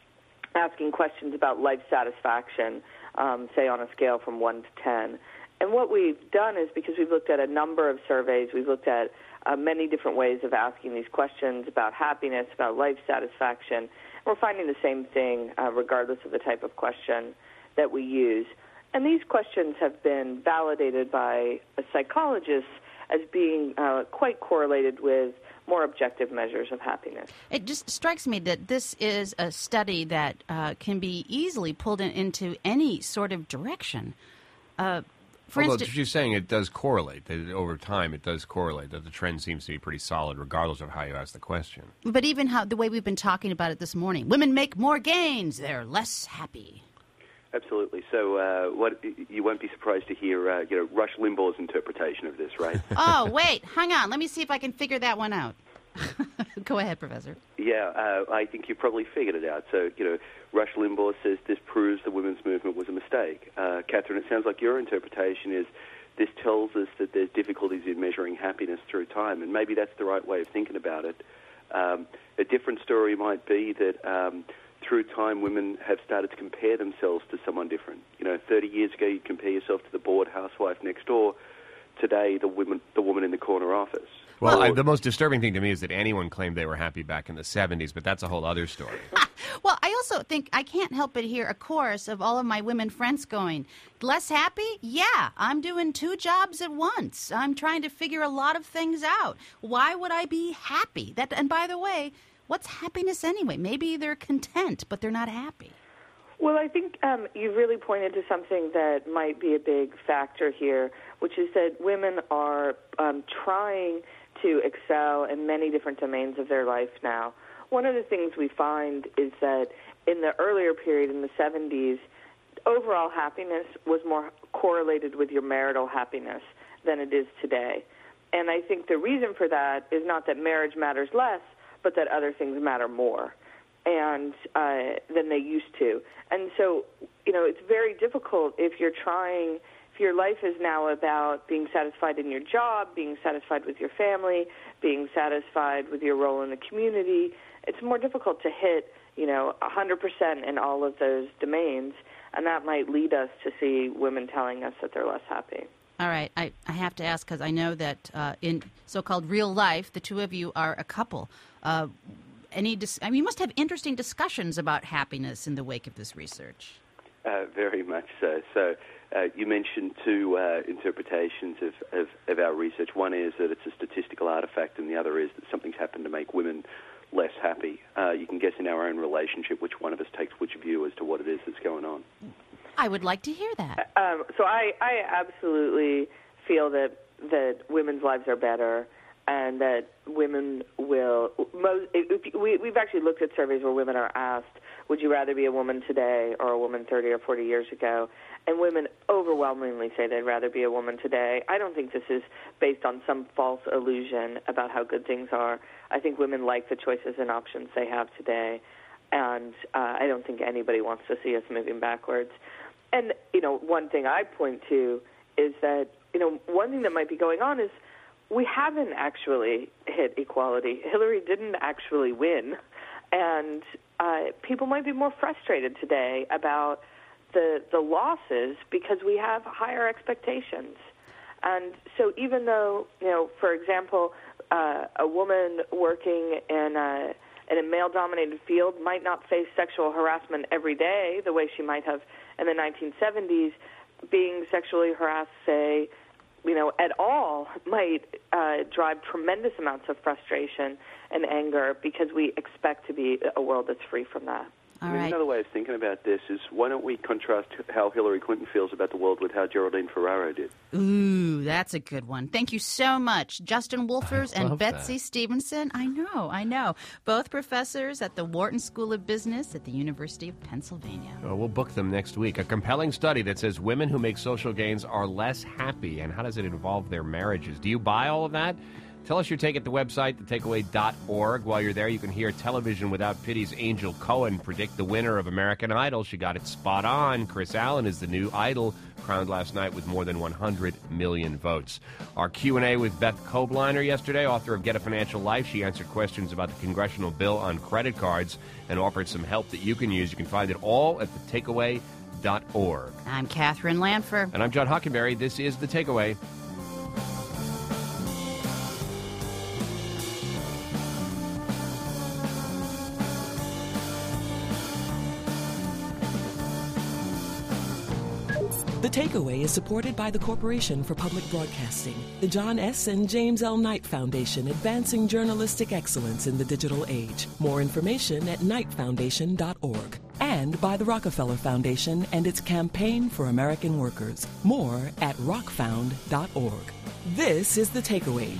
asking questions about life satisfaction, um, say on a scale from one to ten. And what we've done is, because we've looked at a number of surveys, we've looked at uh, many different ways of asking these questions about happiness, about life satisfaction, and we're finding the same thing uh, regardless of the type of question that we use. And these questions have been validated by psychologists as being uh, quite correlated with more objective measures of happiness. It just strikes me that this is a study that uh, can be easily pulled in, into any sort of direction. Uh, for Although instance, she's saying it does correlate, that over time it does correlate, that the trend seems to be pretty solid regardless of how you ask the question. But even how the way we've been talking about it this morning, women make more gains, they're less happy. Absolutely. So, uh, what you won't be surprised to hear, uh, you know, Rush Limbaugh's interpretation of this, right? Oh, wait, hang on. Let me see if I can figure that one out. Go ahead, Professor. Yeah, uh, I think you've probably figured it out. So, you know, Rush Limbaugh says this proves the women's movement was a mistake. Uh, Catherine, it sounds like your interpretation is this tells us that there's difficulties in measuring happiness through time, and maybe that's the right way of thinking about it. Um, a different story might be that Um, through time, women have started to compare themselves to someone different. You know, thirty years ago, you'd compare yourself to the bored housewife next door. Today, the woman, the woman in the corner office. Well, I, the most disturbing thing to me is that anyone claimed they were happy back in the seventies, but that's a whole other story. Well, I also think I can't help but hear a chorus of all of my women friends going, less happy? Yeah, I'm doing two jobs at once. I'm trying to figure a lot of things out. Why would I be happy? That, and by the way, what's happiness anyway? Maybe they're content, but they're not happy. Well, I think um, you've really pointed to something that might be a big factor here, which is that women are um, trying to excel in many different domains of their life now. One of the things we find is that in the earlier period, in the seventies, overall happiness was more correlated with your marital happiness than it is today. And I think the reason for that is not that marriage matters less, but that other things matter more and uh, than they used to. And so, you know, it's very difficult if you're trying, if your life is now about being satisfied in your job, being satisfied with your family, being satisfied with your role in the community. It's more difficult to hit, you know, one hundred percent in all of those domains, and that might lead us to see women telling us that they're less happy. All right. I, I have to ask because I know that uh, in so-called real life, the two of you are a couple. Uh, any dis- I mean, you must have interesting discussions about happiness in the wake of this research. Uh, very much so. So uh, you mentioned two uh, interpretations of, of, of our research. One is that it's a statistical artifact, and the other is that something's happened to make women less happy. Uh, you can guess in our own relationship which one of us takes which view as to what it is that's going on. I would like to hear that. Um, so I, I absolutely feel that that women's lives are better, and that women will. Most, if, we, we've actually looked at surveys where women are asked, "Would you rather be a woman today or a woman thirty or forty years ago?" And women overwhelmingly say they'd rather be a woman today. I don't think this is based on some false illusion about how good things are. I think women like the choices and options they have today, and uh, I don't think anybody wants to see us moving backwards. And, you know, one thing I point to is that, you know, one thing that might be going on is we haven't actually hit equality. Hillary didn't actually win. And uh, people might be more frustrated today about the the losses because we have higher expectations. And so even though, you know, for example, uh, a woman working in a, in a male-dominated field might not face sexual harassment every day the way she might have in the nineteen seventies, being sexually harassed, say, you know, at all might uh, drive tremendous amounts of frustration and anger because we expect to be a world that's free from that. All I mean, right. Another way of thinking about this is why don't we contrast how Hillary Clinton feels about the world with how Geraldine Ferraro did? Ooh, that's a good one. Thank you so much, Justin Wolfers and love Betsy that. Stevenson. I know, I know. Both professors at the Wharton School of Business at the University of Pennsylvania. Oh, we'll book them next week. A compelling study that says women who make social gains are less happy. And how does it involve their marriages? Do you buy all of that? Tell us your take at the website, the takeaway dot org. While you're there, you can hear Television Without Pity's Angel Cohen predict the winner of American Idol. She got it spot on. Chris Allen is the new Idol, crowned last night with more than one hundred million votes. Our Q and A with Beth Kobliner yesterday, author of Get a Financial Life. She answered questions about the congressional bill on credit cards and offered some help that you can use. You can find it all at the takeaway dot org. I'm Catherine Lanfer. And I'm John Hockenberry. This is The Takeaway. The Takeaway is supported by the Corporation for Public Broadcasting, the John S. and James L. Knight Foundation, advancing journalistic excellence in the digital age. More information at knight foundation dot org. And by the Rockefeller Foundation and its Campaign for American Workers. More at rock found dot org. This is The Takeaway.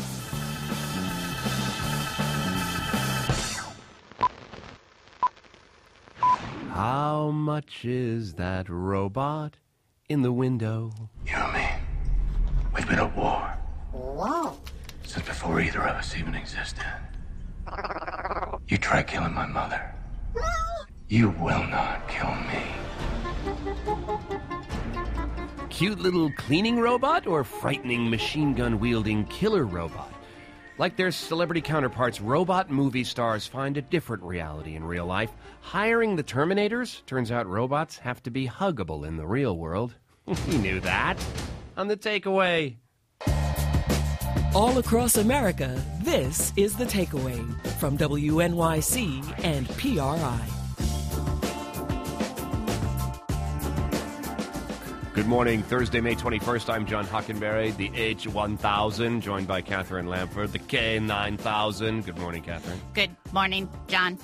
How much is that robot in the window? You and me, we've been at war Whoa. since before either of us even existed. You try killing my mother. You will not kill me. Cute little cleaning robot or frightening machine gun wielding killer robot? Like their celebrity counterparts, robot movie stars find a different reality in real life. Hiring the Terminators? Turns out robots have to be huggable in the real world. We knew that. On The Takeaway. All across America, this is The Takeaway from W N Y C and P R I. Good morning, Thursday, May twenty-first. I'm John Hockenberry, the H one thousand, joined by Catherine Lamford, the K nine thousand. Good morning, Catherine. Good morning, John.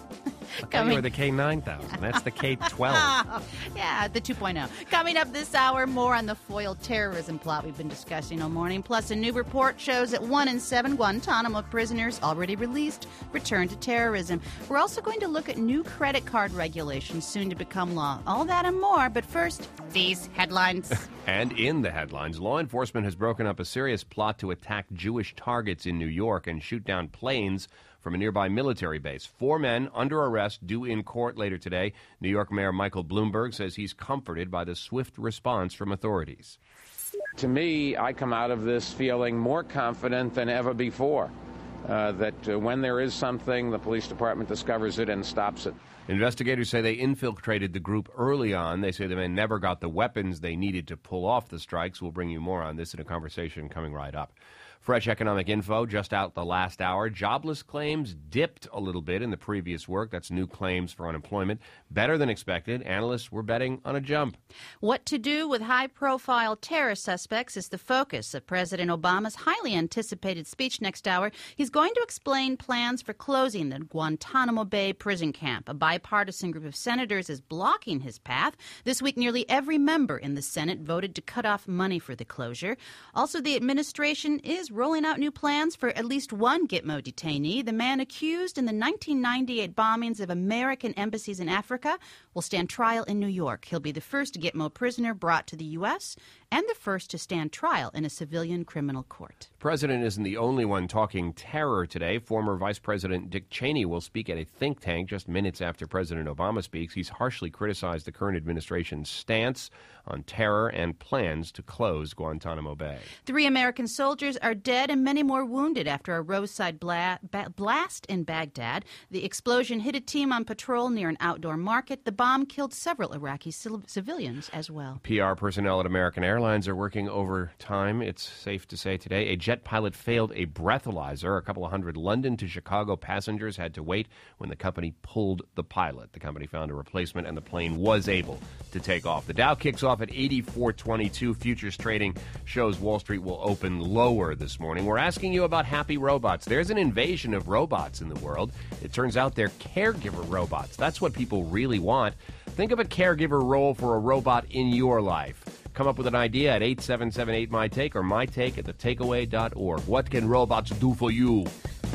I thought you were the K nine thousand. That's the K twelve. Yeah, the two point oh. Coming up this hour, more on the foiled terrorism plot we've been discussing all morning. Plus, a new report shows that one in seven Guantanamo prisoners already released return to terrorism. We're also going to look at new credit card regulations soon to become law. All that and more, but first, these headlines. And in the headlines, law enforcement has broken up a serious plot to attack Jewish targets in New York and shoot down planes from a nearby military base. Four men under arrest due in court later today. New York Mayor Michael Bloomberg says he's comforted by the swift response from authorities. To me, I come out of this feeling more confident than ever before uh, that uh, when there is something, the police department discovers it and stops it. Investigators say they infiltrated the group early on. They say the men never got the weapons they needed to pull off the strikes. We'll bring you more on this in a conversation coming right up. Fresh economic info just out the last hour. Jobless claims dipped a little bit in the previous work. That's new claims for unemployment. Better than expected. Analysts were betting on a jump. What to do with high-profile terror suspects is the focus of President Obama's highly anticipated speech next hour. He's going to explain plans for closing the Guantanamo Bay prison camp. A bipartisan group of senators is blocking his path. This week, nearly every member in the Senate voted to cut off money for the closure. Also, the administration is rolling out new plans for at least one Gitmo detainee. The man accused in the nineteen ninety-eight bombings of American embassies in Africa will stand trial in New York. He'll be the first Gitmo prisoner brought to the U S and the first to stand trial in a civilian criminal court. The president isn't the only one talking terror today. Former Vice President Dick Cheney will speak at a think tank just minutes after President Obama speaks. He's harshly criticized the current administration's stance on terror and plans to close Guantanamo Bay. Three American soldiers are dead and many more wounded after a roadside bla- ba- blast in Baghdad. The explosion hit a team on patrol near an outdoor market. The bomb killed several Iraqi c- civilians as well. P R personnel at American Airlines are working overtime. It's safe to say today a jet pilot failed a breathalyzer. A couple of hundred London to Chicago passengers had to wait when the company pulled the pilot. The company found a replacement and the plane was able to take off. The Dow kicks off at eighty-four twenty-two. Futures trading shows Wall Street will open lower this morning. We're asking you about happy robots. There's an invasion of robots in the world. It turns out they're caregiver robots. That's what people really want. Think of a caregiver role for a robot in your life. Come up with an idea at eight seven seven eight my take or my take at the takeaway dot org. What can robots do for you?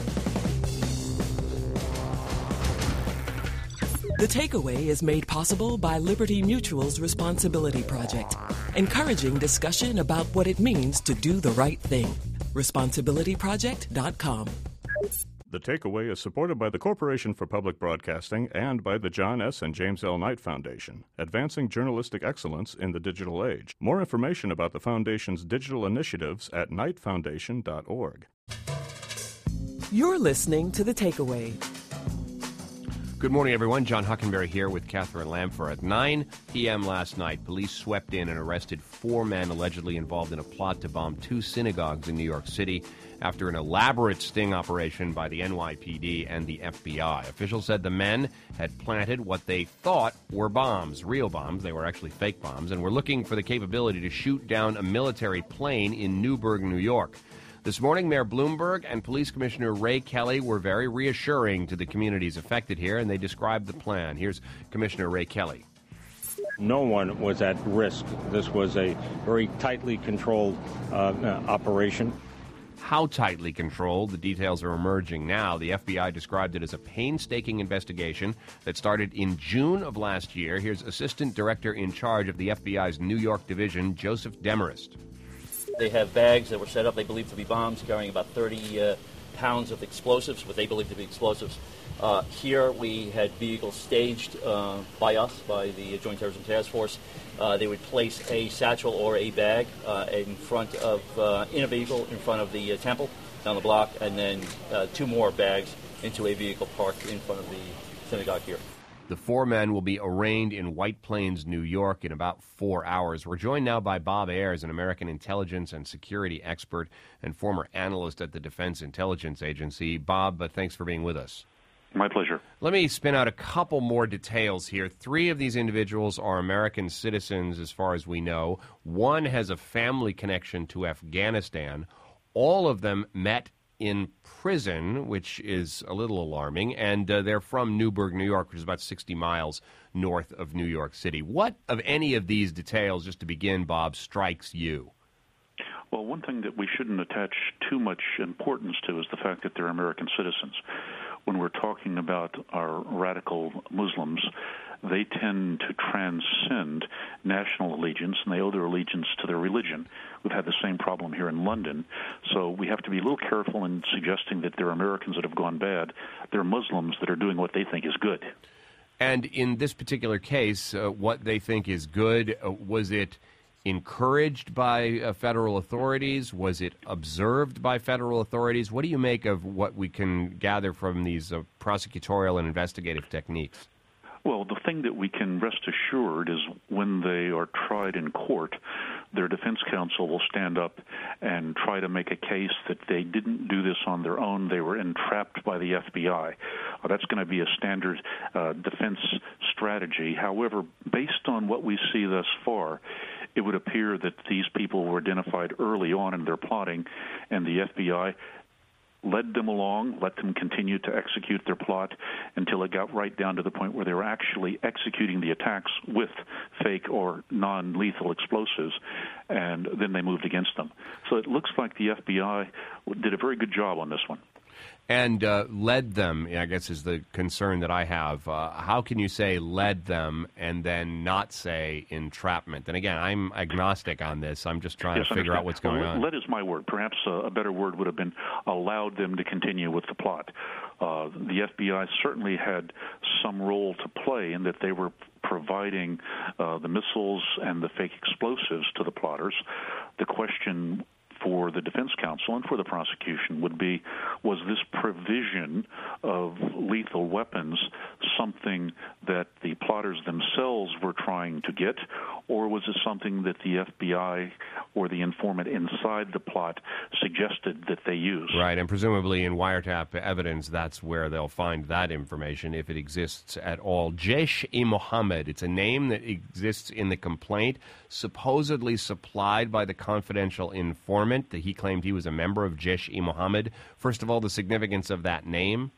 The Takeaway is made possible by Liberty Mutual's Responsibility Project, encouraging discussion about what it means to do the right thing. responsibility project dot com. The Takeaway is supported by the Corporation for Public Broadcasting and by the John S. and James L. Knight Foundation, advancing journalistic excellence in the digital age. More information about the Foundation's digital initiatives at knight foundation dot org. You're listening to The Takeaway. Good morning, everyone. John Huckenberry here with Catherine Lamfer. At nine p.m. last night, police swept in and arrested four men allegedly involved in a plot to bomb two synagogues in New York City after an elaborate sting operation by the N Y P D and the F B I. Officials said the men had planted what they thought were bombs, real bombs. They were actually fake bombs, and were looking for the capability to shoot down a military plane in Newburgh, New York. This morning, Mayor Bloomberg and Police Commissioner Ray Kelly were very reassuring to the communities affected here, and they described the plan. Here's Commissioner Ray Kelly. No one was at risk. This was a very tightly controlled uh, uh, operation. How tightly controlled? The details are emerging now. The F B I described it as a painstaking investigation that started in June of last year. Here's Assistant Director in charge of the F B I's New York Division, Joseph Demarest. They have bags that were set up, they believe to be bombs, carrying about thirty uh, pounds of explosives, what they believe to be explosives. Uh, here we had vehicles staged uh, by us, by the Joint Terrorism Task Force. Uh, they would place a satchel or a bag uh, in front of, uh, in a vehicle in front of the uh, temple down the block, and then uh, two more bags into a vehicle parked in front of the synagogue here. The four men will be arraigned in White Plains, New York, in about four hours. We're joined now by Bob Ayers, an American intelligence and security expert and former analyst at the Defense Intelligence Agency. Bob, uh, thanks for being with us. My pleasure. Let me spin out a couple more details here. Three of these individuals are American citizens, as far as we know. One has a family connection to Afghanistan. All of them met in prison, which is a little alarming, and uh, they're from Newburgh, New York, which is about sixty miles north of New York City. What of any of these details, just to begin, Bob, strikes you? Well, one thing that we shouldn't attach too much importance to is the fact that they're American citizens. When we're talking about our radical Muslims, they tend to transcend national allegiance, and they owe their allegiance to their religion. We've had the same problem here in London, so we have to be a little careful in suggesting that they're Americans that have gone bad. They're Muslims that are doing what they think is good. And in this particular case, uh, what they think is good, uh, was it encouraged by uh, federal authorities? Was it observed by federal authorities? What do you make of what we can gather from these uh, prosecutorial and investigative techniques? Well, the thing that we can rest assured is when they are tried in court, their defense counsel will stand up and try to make a case that they didn't do this on their own. They were entrapped by the F B I. Uh, that's going to be a standard uh, defense strategy. However, based on what we see thus far, it would appear that these people were identified early on in their plotting, and the F B I led them along, let them continue to execute their plot until it got right down to the point where they were actually executing the attacks with fake or non-lethal explosives, and then they moved against them. So it looks like the F B I did a very good job on this one. And uh, led them, I guess, is the concern that I have. Uh, how can you say led them and then not say entrapment? And again, I'm agnostic on this. I'm just trying yes, to figure out what's going well, on. Led is my word. Perhaps uh, a better word would have been allowed them to continue with the plot. Uh, the F B I certainly had some role to play in that they were providing uh, the missiles and the fake explosives to the plotters. The question for the defense counsel and for the prosecution would be, was this provision of lethal weapons something that the plotters themselves were trying to get, or was it something that the F B I or the informant inside the plot suggested that they use? Right, and presumably in wiretap evidence, that's where they'll find that information, if it exists at all. Jaish-e-Mohammed, it's a name that exists in the complaint, supposedly supplied by the confidential informant that he claimed he was a member of Jaish-e-Mohammed. First of all, the significance of that name?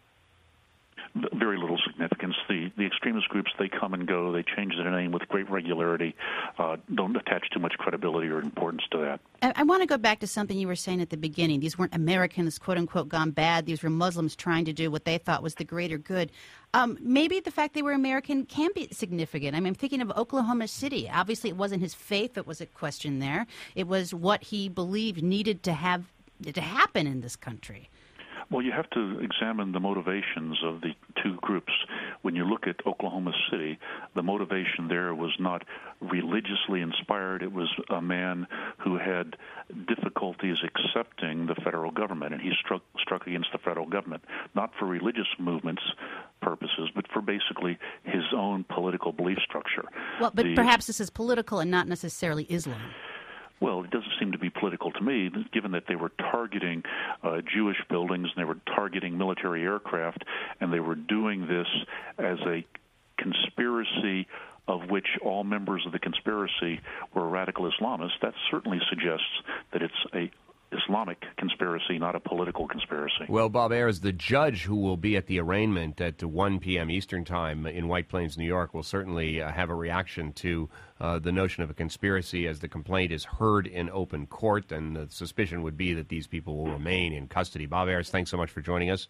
Very little significance. The the extremist groups, they come and go. They change their name with great regularity. Uh, don't attach too much credibility or importance to that. I, I want to go back to something you were saying at the beginning. These weren't Americans, quote-unquote, gone bad. These were Muslims trying to do what they thought was the greater good. Um, maybe the fact they were American can be significant. I mean, I'm thinking of Oklahoma City. Obviously, it wasn't his faith that was at question there. It was what he believed needed to have to happen in this country. Well, you have to examine the motivations of the two groups. When you look at Oklahoma City, the motivation there was not religiously inspired. It was a man who had difficulties accepting the federal government, and he struck struck against the federal government, not for religious movements purposes, but for basically his own political belief structure. Well, but the, perhaps this is political and not necessarily Islam. Well, it doesn't seem to be political to me, given that they were targeting uh, Jewish buildings and they were targeting military aircraft, and they were doing this as a conspiracy of which all members of the conspiracy were radical Islamists. That certainly suggests that it's a Islamic conspiracy, not a political conspiracy. Well, Bob Ayers, the judge who will be at the arraignment at one p.m. Eastern Time in White Plains, New York, will certainly uh, have a reaction to uh, the notion of a conspiracy as the complaint is heard in open court, and the suspicion would be that these people will remain in custody. Bob Ayers, thanks so much for joining us.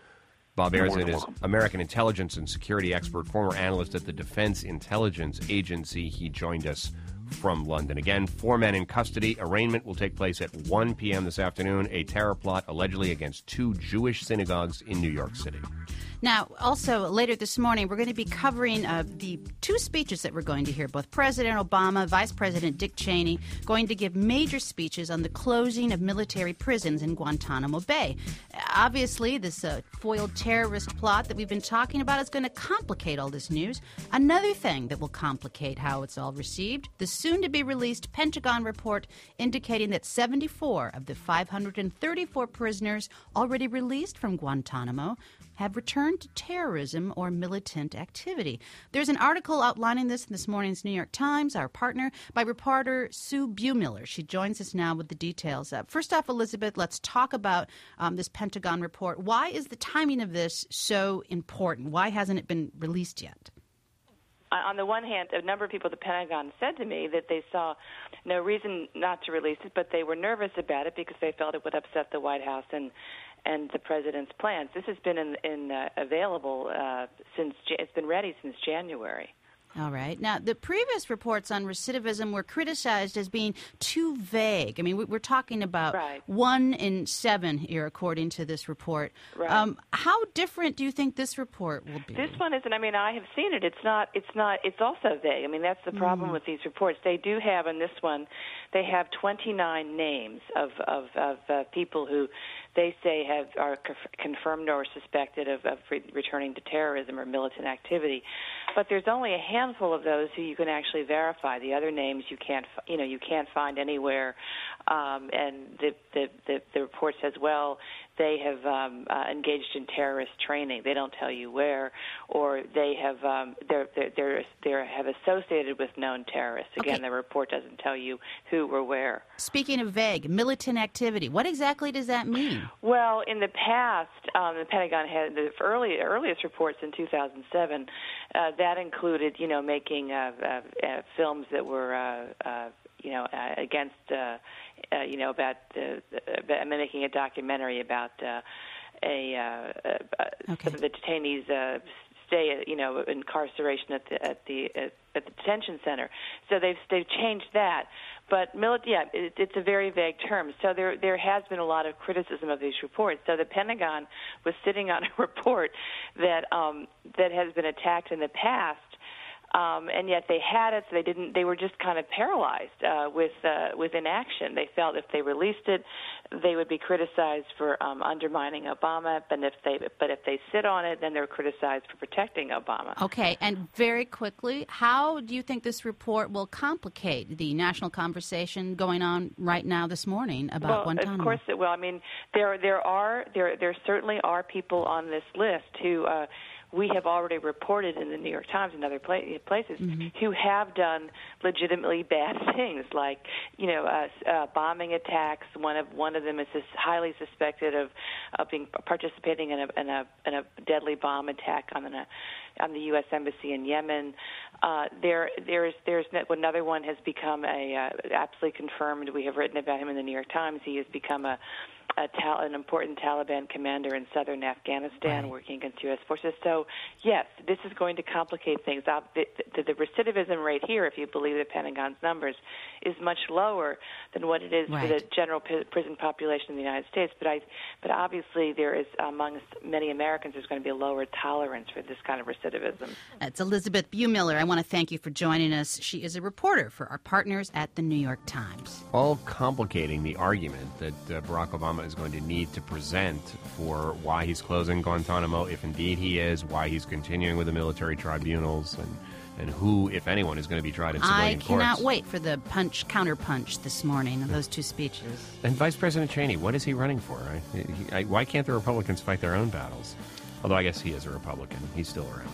Bob Ayers is American intelligence and security expert, former analyst at the Defense Intelligence Agency. He joined us from London. Again, four men in custody. Arraignment will take place at one p.m. this afternoon. A terror plot allegedly against two Jewish synagogues in New York City. Now, also later this morning, we're going to be covering uh, the two speeches that we're going to hear. Both President Obama, Vice President Dick Cheney, going to give major speeches on the closing of military prisons in Guantanamo Bay. Obviously, this uh, foiled terrorist plot that we've been talking about is going to complicate all this news. Another thing that will complicate how it's all received, the soon-to-be-released Pentagon report indicating that seventy-four of the five hundred thirty-four prisoners already released from Guantanamo have returned to terrorism or militant activity. There's an article outlining this in this morning's New York Times, our partner, by reporter Sue Buemiller. She joins us now with the details. Uh, first off, Elizabeth, let's talk about um, this Pentagon report. Why is the timing of this so important? Why hasn't it been released yet? On the one hand, a number of people at the Pentagon said to me that they saw no reason not to release it, but they were nervous about it because they felt it would upset the White House and and the president's plans. This has been in, in uh, available uh, since it's been ready since January. All right. Now, the previous reports on recidivism were criticized as being too vague. I mean, we're talking about right. one in seven here, according to this report. Right. Um, how different do you think this report will be? This one isn't. I mean, I have seen it. It's not. It's not. It's also vague. I mean, that's the problem Mm. with these reports. They do have in this one, they have twenty-nine names of of, of uh, people who they say have are confirmed or suspected of, of re- returning to terrorism or militant activity. But there's only a handful of those who you can actually verify. The other names you can't, you know, you can't find anywhere. Um, and the, the the the report says, well, they have um, uh, engaged in terrorist training. They don't tell you where, or they have um, they're they're they're, they're have associated with known terrorists. Again, Okay. the report doesn't tell you who or where. Speaking of vague, militant activity, what exactly does that mean? Well, in the past, um, the Pentagon had the early earliest reports in two thousand seven. Uh, that included, you know, making uh, uh, uh, films that were, uh, uh, you know, uh, against, uh, uh, you know, about, uh, about making a documentary about uh, a uh, uh, Okay. the detainees' uh, stay, you know, incarceration at the at the at, at the detention center. So they've they've changed that. But mili- yeah, it, it's a very vague term. So there there has been a lot of criticism of these reports. So the Pentagon was sitting on a report that um, that has been attacked in the past. Um, and yet they had it, so they didn't. They were just kind of paralyzed uh, with uh, with inaction. They felt if they released it, they would be criticized for um, undermining Obama. But if they but if they sit on it, then they're criticized for protecting Obama. Okay, and very quickly, how do you think this report will complicate the national conversation going on right now this morning about well, Guantanamo? Of course it will. I mean, there there are there there certainly are people on this list who. Uh, we have already reported in the New York Times and other pla- places Mm-hmm. who have done legitimately bad things, like you know uh, uh, bombing attacks. One of one of them is sus- highly suspected of, of being participating in a, in a in a deadly bomb attack on the on the U S Embassy in Yemen. Uh, there there's there's another one has become a uh, absolutely confirmed. We have written about him in the New York Times. He has become a A tal- an important Taliban commander in southern Afghanistan, right. working against U S forces. So, yes, this is going to complicate things. Uh, the, the, the recidivism rate here, if you believe the Pentagon's numbers, is much lower than what it is right. for the general p- prison population in the United States. But I, but obviously, there is amongst many Americans, there's going to be a lower tolerance for this kind of recidivism. It's Elizabeth Buemiller. I want to thank you for joining us. She is a reporter for our partners at the New York Times. All complicating the argument that uh, Barack Obama is going to need to present for why he's closing Guantanamo, if indeed he is, why he's continuing with the military tribunals, and, and who, if anyone, is going to be tried in civilian I courts. cannot wait for the punch counter-punch this morning of those two speeches. And Vice President Cheney, what is he running for? I, he, I, why can't the Republicans fight their own battles? Although I guess he is a Republican. He's still around.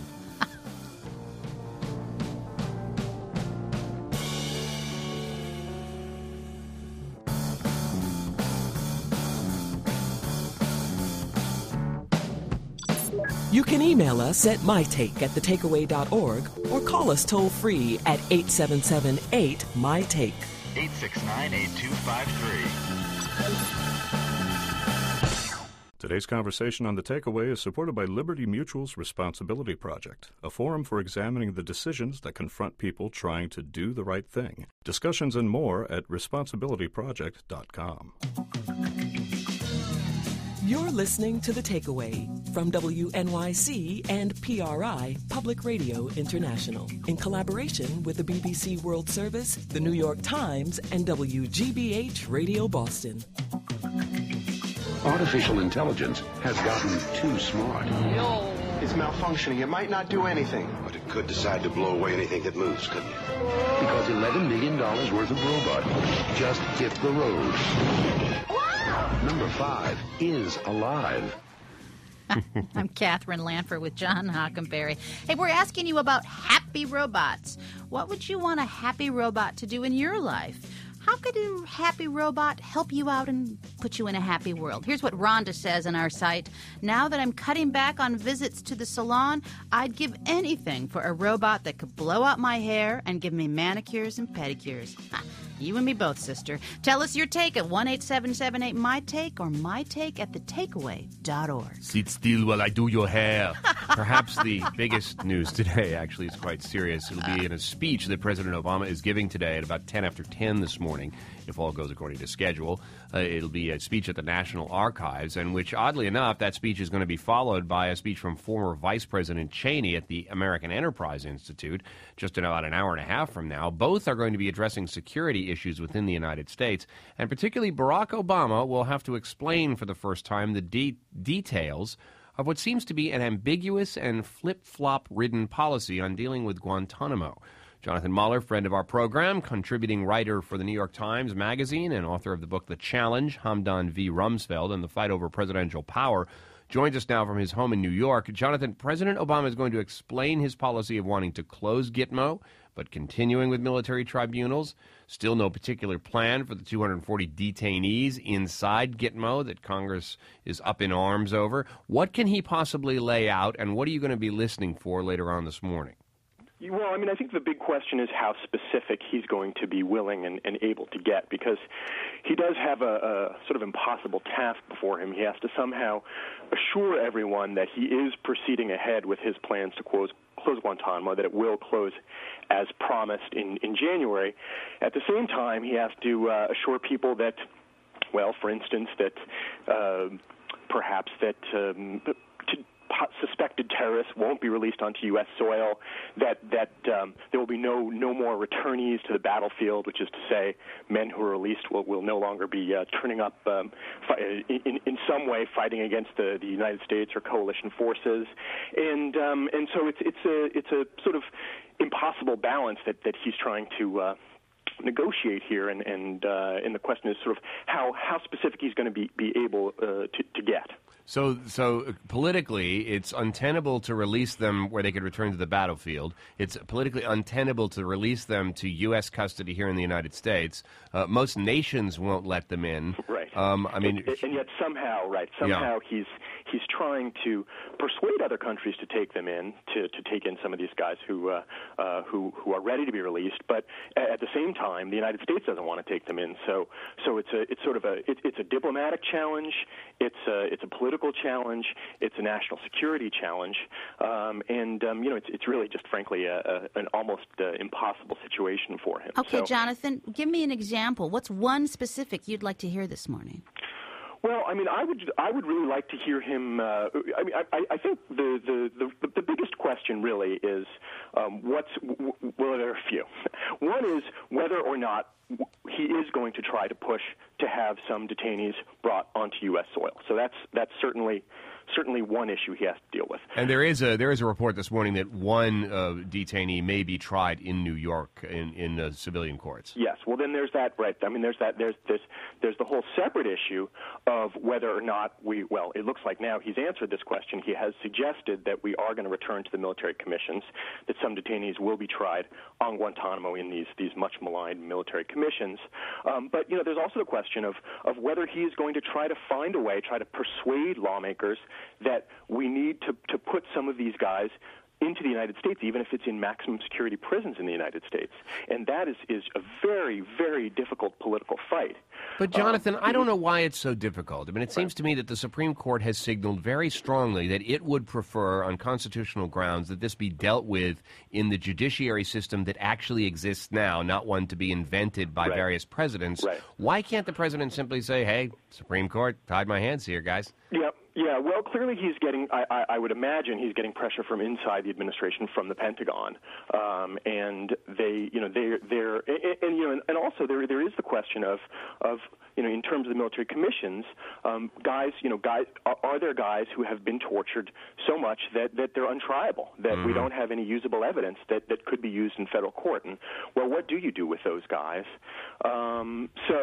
You can email us at mytake at the takeaway dot org or call us toll free at eight seven seven eight M Y Take. eight six nine, eight two five three. Today's conversation on The Takeaway is supported by Liberty Mutual's Responsibility Project, a forum for examining the decisions that confront people trying to do the right thing. Discussions and more at responsibility project dot com. You're listening to The Takeaway from W N Y C and P R I Public Radio International in collaboration with the B B C World Service, the New York Times, and W G B H Radio Boston. Artificial intelligence has gotten too smart. It's malfunctioning. It might not do anything. But it could decide to blow away anything that moves, couldn't it? Because eleven million dollars worth of robot just hit the road. Number five is alive. I'm Catherine Lanford with John Hockenberry. Hey, we're asking you about happy robots. What would you want a happy robot to do in your life? How could a happy robot help you out and put you in a happy world? Here's what Rhonda says on our site. Now that I'm cutting back on visits to the salon, I'd give anything for a robot that could blow out my hair and give me manicures and pedicures. Ha, you and me both, sister. Tell us your take at one eight seven seven eight my take or mytake at the takeaway dot org. Sit still while I do your hair. Perhaps the biggest news today actually is quite serious. It'll be in a speech that President Obama is giving today at about ten after ten this morning, if all goes according to schedule. Uh, it'll be a speech at the National Archives, in which, oddly enough, that speech is going to be followed by a speech from former Vice President Cheney at the American Enterprise Institute just in about an hour and a half from now. Both are going to be addressing security issues within the United States, and particularly Barack Obama will have to explain for the first time the de- details of what seems to be an ambiguous and flip-flop-ridden policy on dealing with Guantanamo. Jonathan Mahler, friend of our program, contributing writer for the New York Times Magazine and author of the book The Challenge, Hamdan v. Rumsfeld and the Fight Over Presidential Power, joins us now from his home in New York. Jonathan, President Obama is going to explain his policy of wanting to close Gitmo, but continuing with military tribunals. Still no particular plan for the two hundred forty detainees inside Gitmo that Congress is up in arms over. What can he possibly lay out, and what are you going to be listening for later on this morning? Well, I mean, I think the big question is how specific he's going to be willing and, and able to get, because he does have a, a sort of impossible task before him. He has to somehow assure everyone that he is proceeding ahead with his plans to close, close Guantanamo, that it will close as promised in, in January. At the same time, he has to uh, assure people that, well, for instance, that uh, perhaps that um, to suspected terrorists won't be released onto U S soil, that that um, there will be no no more returnees to the battlefield, which is to say men who are released will, will no longer be uh, turning up um, fi- in, in some way fighting against the, the United States or coalition forces. And um, and so it's it's a it's a sort of impossible balance that, that he's trying to uh, negotiate here, and and, uh, and the question is sort of how, how specific he's going to be, be able uh, to, to get. So, so politically, it's untenable to release them where they could return to the battlefield. It's politically untenable to release them to U S custody here in the United States. Uh, most nations won't let them in. Right. Um, I mean, and, and yet somehow, right? Somehow yeah. he's he's trying to persuade other countries to take them in, to, to take in some of these guys who uh, uh, who who are ready to be released. But at the same time, the United States doesn't want to take them in. So, so it's a it's sort of a it, it's a diplomatic challenge. It's a it's a political challenge. It's a national security challenge, um, and um, you know, it's it's really just frankly a, a, an almost uh, impossible situation for him. Okay, so, Jonathan, give me an example. What's one specific you'd like to hear this morning? Well, I mean, I would I would really like to hear him. Uh, I mean, I, I think the, the, the, the biggest question really is um, what's w- well, there are a few. One is whether or not he is going to try to push to have some detainees brought onto U S soil. So that's that's certainly certainly one issue he has to deal with. And there is a there is a report this morning that one uh, detainee may be tried in New York in in uh, civilian courts. Yes. Well, then there's that. Right. I mean, there's that. There's this. There's the whole separate issue of whether or not we. Well, it looks like now he's answered this question. He has suggested that we are going to return to the military commissions. That some detainees will be tried on Guantanamo in these these much maligned military commissions. Um, but you know, there's also the question of of whether he is going to try to find a way, try to persuade lawmakers that we need to, to put some of these guys into the United States, even if it's in maximum security prisons in the United States. And that is, is a very, very difficult political fight. But, Jonathan, um, I don't know why it's so difficult. I mean, it seems to me that the Supreme Court has signaled very strongly that it would prefer, on constitutional grounds, that this be dealt with in the judiciary system that actually exists now, not one to be invented by right. various presidents. Right. Why can't the president simply say, hey, Supreme Court, tied my hands here, guys? Yep. Yeah, well, clearly he's getting, I, I, I would imagine he's getting pressure from inside the administration, from the Pentagon. Um, and they, you know, they're, they're and, and, you know, and also there, there is the question of, of, you know, in terms of the military commissions, um, guys, you know, guys, are, are there guys who have been tortured so much that, that they're untriable, that mm-hmm. we don't have any usable evidence that, that could be used in federal court? And, well, what do you do with those guys? Um, so,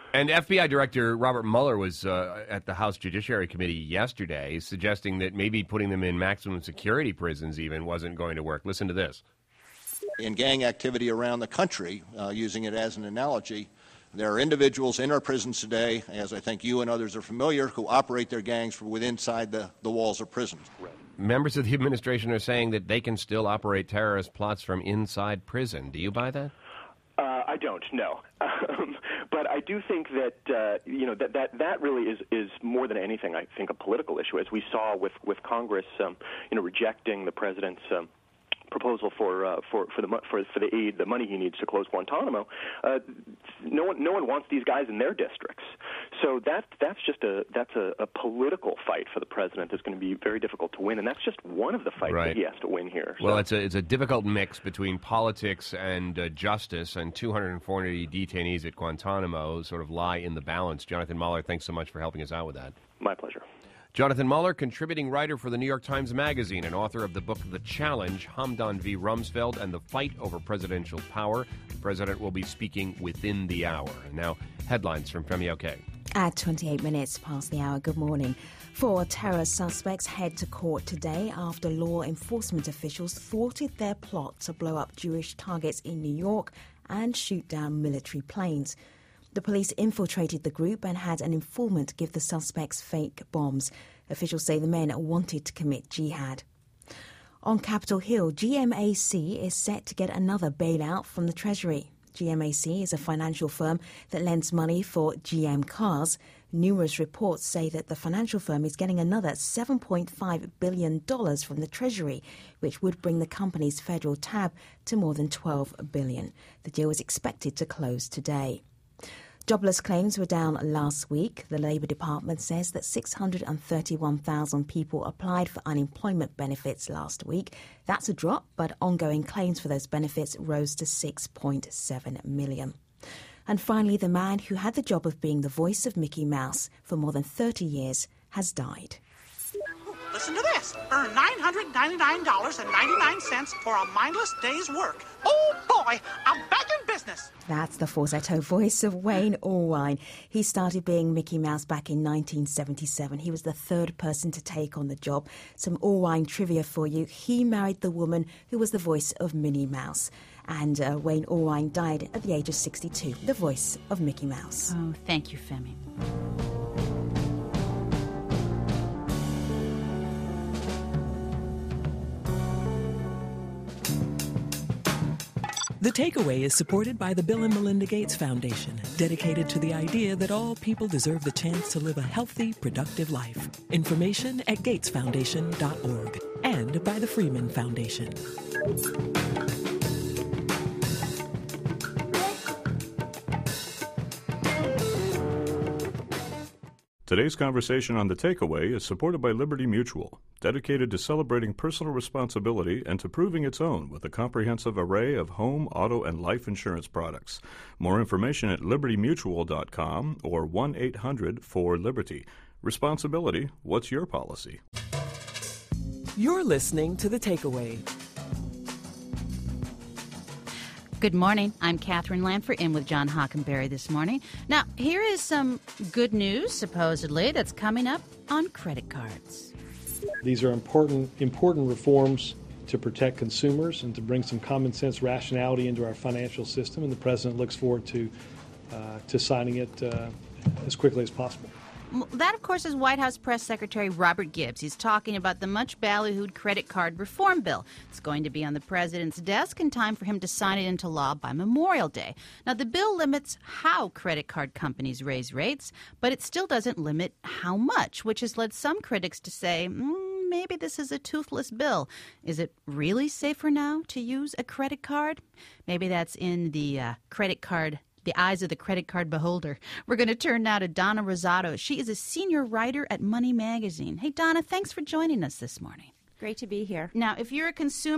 And F B I Director Robert Mueller was uh, at the House Judiciary Committee yesterday suggesting that maybe putting them in maximum security prisons even wasn't going to work. Listen to this. In gang activity around the country, uh, using it as an analogy, there are individuals in our prisons today, as I think you and others are familiar, who operate their gangs from within inside the, the walls of prisons. Right. Members of the administration are saying that they can still operate terrorist plots from inside prison. Do you buy that? Uh, I don't, no. Um, but I do think that, uh, you know, that, that, that really is, is more than anything, I think, a political issue, as we saw with, with Congress, um, you know, rejecting the president's um, proposal for uh, for for the for for the aid, the money he needs to close Guantanamo. Uh, no one no one wants these guys in their districts. So that that's just a that's a, a political fight for the president that's going to be very difficult to win, and that's just one of the fights right. that he has to win here. So. Well, it's a it's a difficult mix between politics and uh, justice, and two hundred forty detainees at Guantanamo sort of lie in the balance. Jonathan Mahler, thanks so much for helping us out with that. My pleasure. Jonathan Mahler, contributing writer for the New York Times Magazine and author of the book The Challenge, Hamdan v. Rumsfeld and the Fight Over Presidential Power. The president will be speaking within the hour. And now, headlines from Femi Oke. At twenty-eight minutes past the hour, good morning. Four terror suspects head to court today after law enforcement officials thwarted their plot to blow up Jewish targets in New York and shoot down military planes. The police infiltrated the group and had an informant give the suspects fake bombs. Officials say the men wanted to commit jihad. On Capitol Hill, G M A C is set to get another bailout from the Treasury. G M A C is a financial firm that lends money for G M cars. Numerous reports say that the financial firm is getting another seven point five billion dollars from the Treasury, which would bring the company's federal tab to more than twelve billion dollars. The deal is expected to close today. Jobless claims were down last week. The Labour Department says that six hundred thirty-one thousand people applied for unemployment benefits last week. That's a drop, but ongoing claims for those benefits rose to six point seven million. And finally, the man who had the job of being the voice of Mickey Mouse for more than thirty years has died. Listen to this. Earn nine hundred ninety-nine dollars and ninety-nine cents for a mindless day's work. Oh, boy, I'm back in business. That's the falsetto voice of Wayne Allwine. He started being Mickey Mouse back in nineteen seventy-seven. He was the third person to take on the job. Some Allwine trivia for you. He married the woman who was the voice of Minnie Mouse. And uh, Wayne Allwine died at the age of sixty-two, the voice of Mickey Mouse. Oh, thank you, Femi. The Takeaway is supported by the Bill and Melinda Gates Foundation, dedicated to the idea that all people deserve the chance to live a healthy, productive life. Information at gates foundation dot org, and by the Freeman Foundation. Today's conversation on The Takeaway is supported by Liberty Mutual, dedicated to celebrating personal responsibility and to proving its own with a comprehensive array of home, auto, and life insurance products. More information at liberty mutual dot com or one eight hundred four liberty. Responsibility, what's your policy? You're listening to The Takeaway. Good morning. I'm Catherine Lanford, in with John Hockenberry this morning. Now, here is some good news, supposedly, that's coming up on credit cards. These are important, important reforms to protect consumers and to bring some common sense rationality into our financial system, and the President looks forward to, uh, to signing it uh, as quickly as possible. That, of course, is White House Press Secretary Robert Gibbs. He's talking about the much ballyhooed credit card reform bill. It's going to be on the president's desk in time for him to sign it into law by Memorial Day. Now, the bill limits how credit card companies raise rates, but it still doesn't limit how much, which has led some critics to say, mm, maybe this is a toothless bill. Is it really safer now to use a credit card? Maybe that's in the uh, credit card the eyes of the credit card beholder. We're going to turn now to Donna Rosado. She is a senior writer at Money Magazine. Hey, Donna, thanks for joining us this morning. Great to be here. Now, if you're a consumer,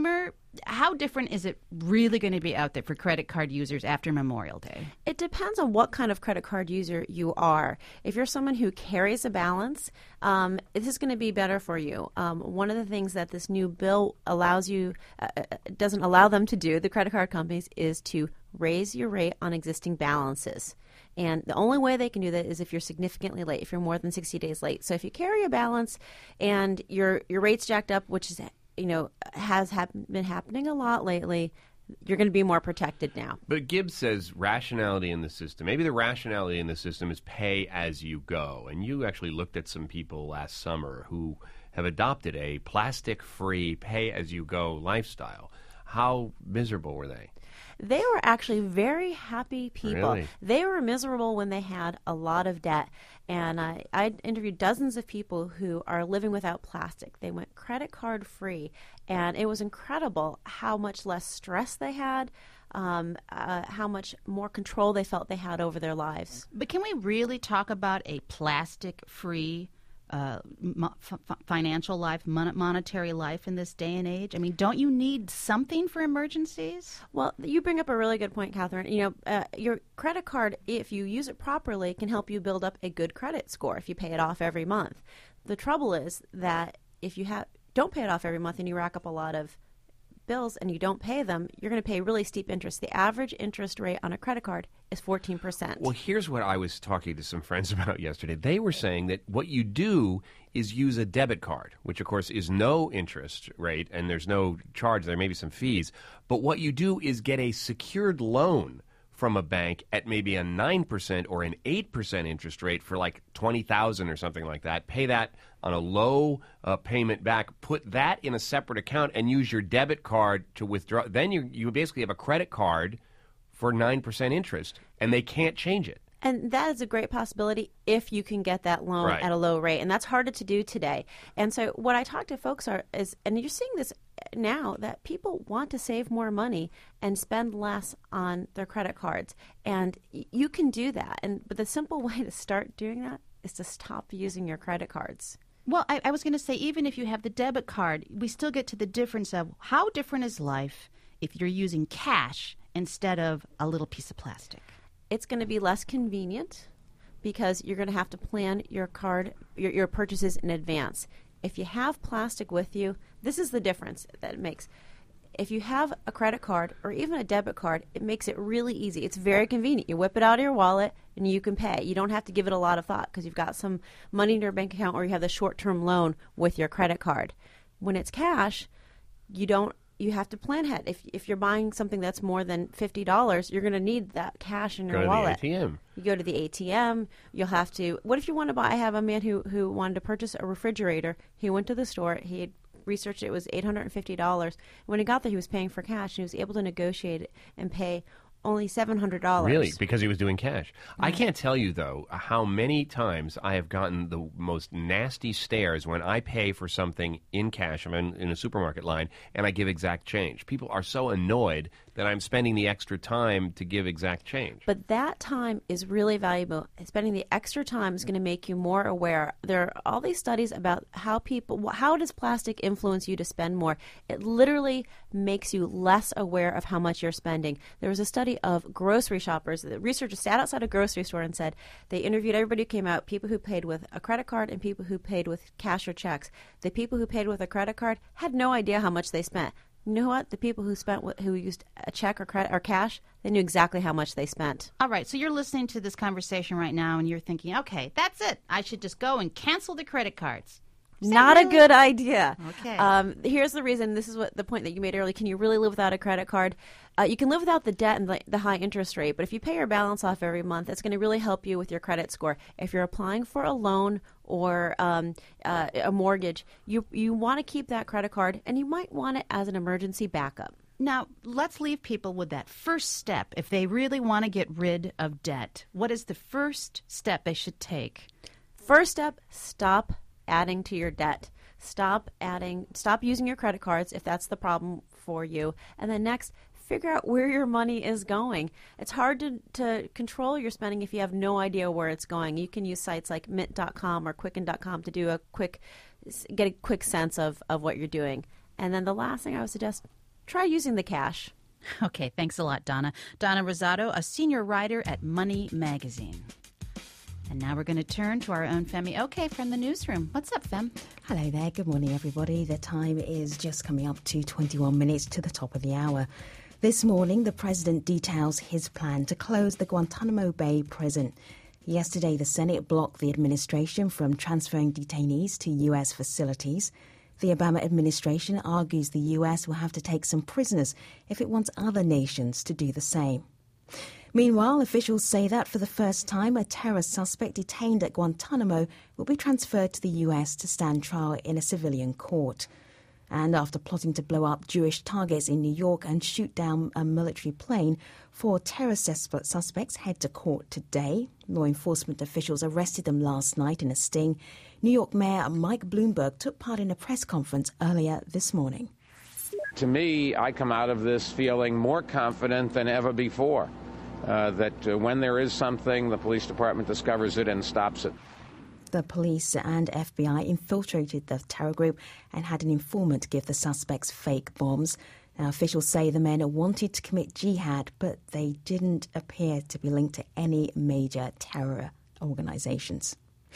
how different is it really going to be out there for credit card users after Memorial Day? It depends on what kind of credit card user you are. If you're someone who carries a balance, um, this is going to be better for you. Um, one of the things that this new bill allows you, uh, doesn't allow them to do, the credit card companies, is to raise your rate on existing balances. And the only way they can do that is if you're significantly late, if you're more than sixty days late. So if you carry a balance and your your rate's jacked up, which is, you know, has hap- been happening a lot lately, you're going to be more protected now. But Gibbs says rationality in the system. Maybe the rationality in the system is pay as you go. And you actually looked at some people last summer who have adopted a plastic-free, pay-as-you-go lifestyle. How miserable were they? They were actually very happy people. Really? They were miserable when they had a lot of debt. And I, I interviewed dozens of people who are living without plastic. They went credit card free. And it was incredible how much less stress they had, um, uh, how much more control they felt they had over their lives. But can we really talk about a plastic-free Uh, mo- f- financial life, mon- monetary life in this day and age? I mean, don't you need something for emergencies? Well, you bring up a really good point, Catherine. You know, uh, your credit card, if you use it properly, can help you build up a good credit score if you pay it off every month. The trouble is that if you have don't pay it off every month and you rack up a lot of bills and you don't pay them, you're going to pay really steep interest. The average interest rate on a credit card is fourteen percent. Well, here's what I was talking to some friends about yesterday. They were saying that what you do is use a debit card, which, of course, is no interest rate, and there's no charge. There may be some fees. But what you do is get a secured loan from a bank at maybe a nine percent or an eight percent interest rate for like twenty thousand dollars or something like that. Pay that on a low uh, payment back. Put that in a separate account and use your debit card to withdraw. Then you you basically have a credit card for nine percent interest, and they can't change it. And that is a great possibility if you can get that loan Right. at a low rate. And that's harder to do today. And so what I talk to folks are is, and you're seeing this now, that people want to save more money and spend less on their credit cards. And y- you can do that. And but the simple way to start doing that is to stop using your credit cards. Well, I, I was going to say, even if you have the debit card, we still get to the difference of how different is life if you're using cash instead of a little piece of plastic. It's going to be less convenient because you're going to have to plan your card, your, your purchases in advance. If you have plastic with you, this is the difference that it makes. If you have a credit card or even a debit card, it makes it really easy. It's very convenient. You whip it out of your wallet and you can pay. You don't have to give it a lot of thought because you've got some money in your bank account or you have the short-term loan with your credit card. When it's cash, you don't. You have to plan ahead. If if you're buying something that's more than fifty dollars, you're going to need that cash in your Go to wallet. the A T M. You go to the A T M. You'll have to. What if you want to buy? I have a man who who wanted to purchase a refrigerator. He went to the store. He had researched it was eight hundred fifty dollars. When he got there, he was paying for cash. And he was able to negotiate it and pay only seven hundred dollars. Really? Because he was doing cash. I can't tell you, though, how many times I have gotten the most nasty stares when I pay for something in cash. I'm in, in a supermarket line, and I give exact change. People are so annoyed that I'm spending the extra time to give exact change. But that time is really valuable. Spending the extra time is going to make you more aware. There are all these studies about how people, how does plastic influence you to spend more? It literally makes you less aware of how much you're spending. There was a study of grocery shoppers. The researchers sat outside a grocery store and said they interviewed everybody who came out, people who paid with a credit card and people who paid with cash or checks. The people who paid with a credit card had no idea how much they spent. You know what? The people who spent who used a check or credit or cash, they knew exactly how much they spent. All right, so you're listening to this conversation right now, and you're thinking, okay, that's it. I should just go and cancel the credit cards. Not a good idea. Okay. Um, here's the reason. This is what the point that you made earlier. Can you really live without a credit card? Uh, you can live without the debt and the, the high interest rate, but if you pay your balance off every month, it's going to really help you with your credit score. If you're applying for a loan or um, uh, a mortgage, you you want to keep that credit card, and you might want it as an emergency backup. Now, let's leave people with that first step. If they really want to get rid of debt, what is the first step they should take? First step, stop adding to your debt. Stop adding, stop using your credit cards if that's the problem for you. And then next, figure out where your money is going. It's hard to, to control your spending if you have no idea where it's going. You can use sites like mint dot com or quicken dot com to do a quick, get a quick sense of, of what you're doing. And then the last thing I would suggest, try using the cash. Okay, thanks a lot, Donna. Donna Rosado, a senior writer at Money Magazine. And now we're going to turn to our own Femi. Okay, from the newsroom. What's up, Fem? Hello there. Good morning, everybody. The time is just coming up to twenty-one minutes to the top of the hour. This morning, the president details his plan to close the Guantanamo Bay prison. Yesterday, the Senate blocked the administration from transferring detainees to U S facilities. The Obama administration argues the U S will have to take some prisoners if it wants other nations to do the same. Meanwhile, officials say that for the first time, a terror suspect detained at Guantanamo will be transferred to the U S to stand trial in a civilian court. And after plotting to blow up Jewish targets in New York and shoot down a military plane, four terror suspects head to court today. Law enforcement officials arrested them last night in a sting. New York Mayor Mike Bloomberg took part in a press conference earlier this morning. To me, I come out of this feeling more confident than ever before. Uh, that uh, when there is something, the police department discovers it and stops it. The police and F B I infiltrated the terror group and had an informant give the suspects fake bombs. Now, officials say the men wanted to commit jihad, but they didn't appear to be linked to any major terror organizations.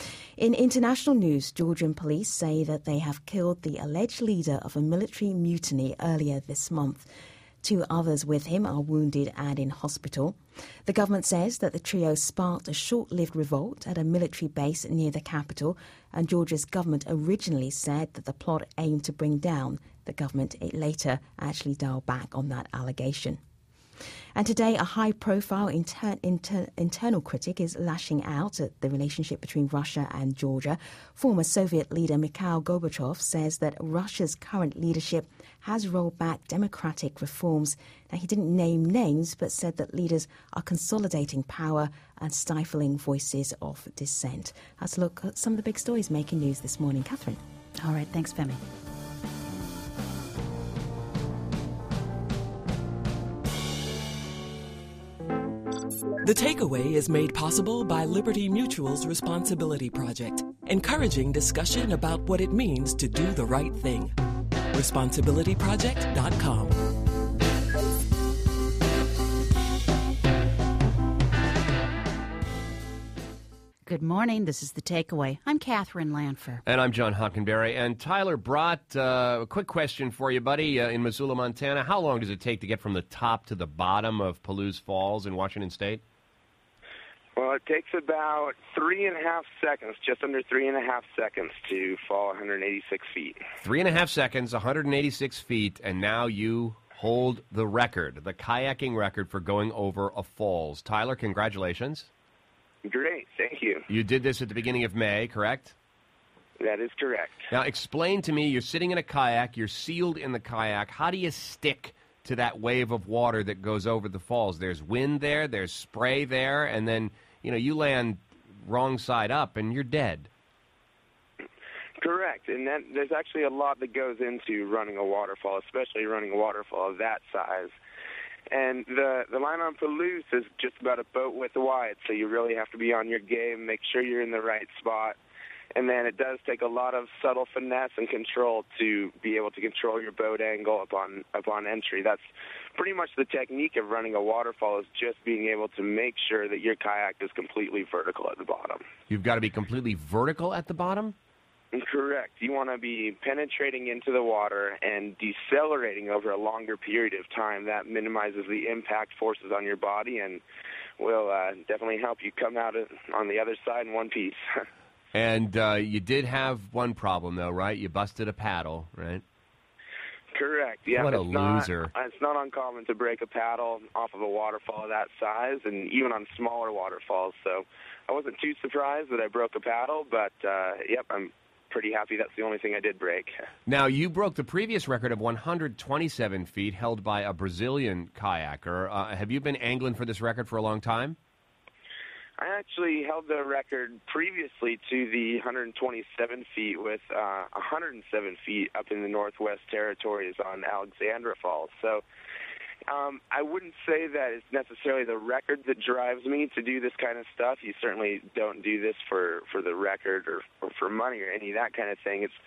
In international news, Georgian police say that they have killed the alleged leader of a military mutiny earlier this month. Two others with him are wounded and in hospital. The government says that the trio sparked a short-lived revolt at a military base near the capital, and Georgia's government originally said that the plot aimed to bring down the government. It later actually dialed back on that allegation. And today, a high-profile inter- inter- internal critic is lashing out at the relationship between Russia and Georgia. Former Soviet leader Mikhail Gorbachev says that Russia's current leadership has rolled back democratic reforms. Now, he didn't name names, but said that leaders are consolidating power and stifling voices of dissent. Let's look at some of the big stories making news this morning. Catherine. All right, thanks, Femi. The Takeaway is made possible by Liberty Mutual's Responsibility Project, encouraging discussion about what it means to do the right thing. responsibility project dot com. Good morning. This is The Takeaway. I'm Catherine Lanfer. And I'm John Hockenberry. And Tyler Brott, uh, a quick question for you, buddy. Uh, in Missoula, Montana, how long does it take to get from the top to the bottom of Palouse Falls in Washington State? Well, it takes about three and a half seconds, just under three and a half seconds to fall one hundred eighty-six feet. Three and a half seconds, one hundred eighty-six feet, and now you hold the record, the kayaking record for going over a falls. Tyler, congratulations. Great, thank you. You did this at the beginning of May, correct? That is correct. Now, explain to me, you're sitting in a kayak, you're sealed in the kayak. How do you stick to that wave of water that goes over the falls? There's wind there, there's spray there, and then, you know, you land wrong side up and you're dead. Correct, and that, there's actually a lot that goes into running a waterfall, especially running a waterfall of that size. And the the line on Palouse is just about a boat width wide, so you really have to be on your game, make sure you're in the right spot. And then it does take a lot of subtle finesse and control to be able to control your boat angle upon upon entry. That's pretty much the technique of running a waterfall, is just being able to make sure that your kayak is completely vertical at the bottom. You've got to be completely vertical at the bottom? Correct. You want to be penetrating into the water and decelerating over a longer period of time. That minimizes the impact forces on your body and will uh, definitely help you come out on the other side in one piece. And uh, you did have one problem, though, right? You busted a paddle, right? Correct. Yeah. What a it's not, loser. It's not uncommon to break a paddle off of a waterfall of that size, and even on smaller waterfalls. So I wasn't too surprised that I broke a paddle, but, uh, yep, I'm pretty happy that's the only thing I did break. Now, you broke the previous record of one hundred twenty-seven feet held by a Brazilian kayaker. Uh, have you been angling for this record for a long time? I actually held the record previously to the one hundred twenty-seven feet with uh, one hundred seven feet up in the Northwest Territories on Alexandra Falls. So um, I wouldn't say that it's necessarily the record that drives me to do this kind of stuff. You certainly don't do this for, for the record or, or for money or any of that kind of thing. It's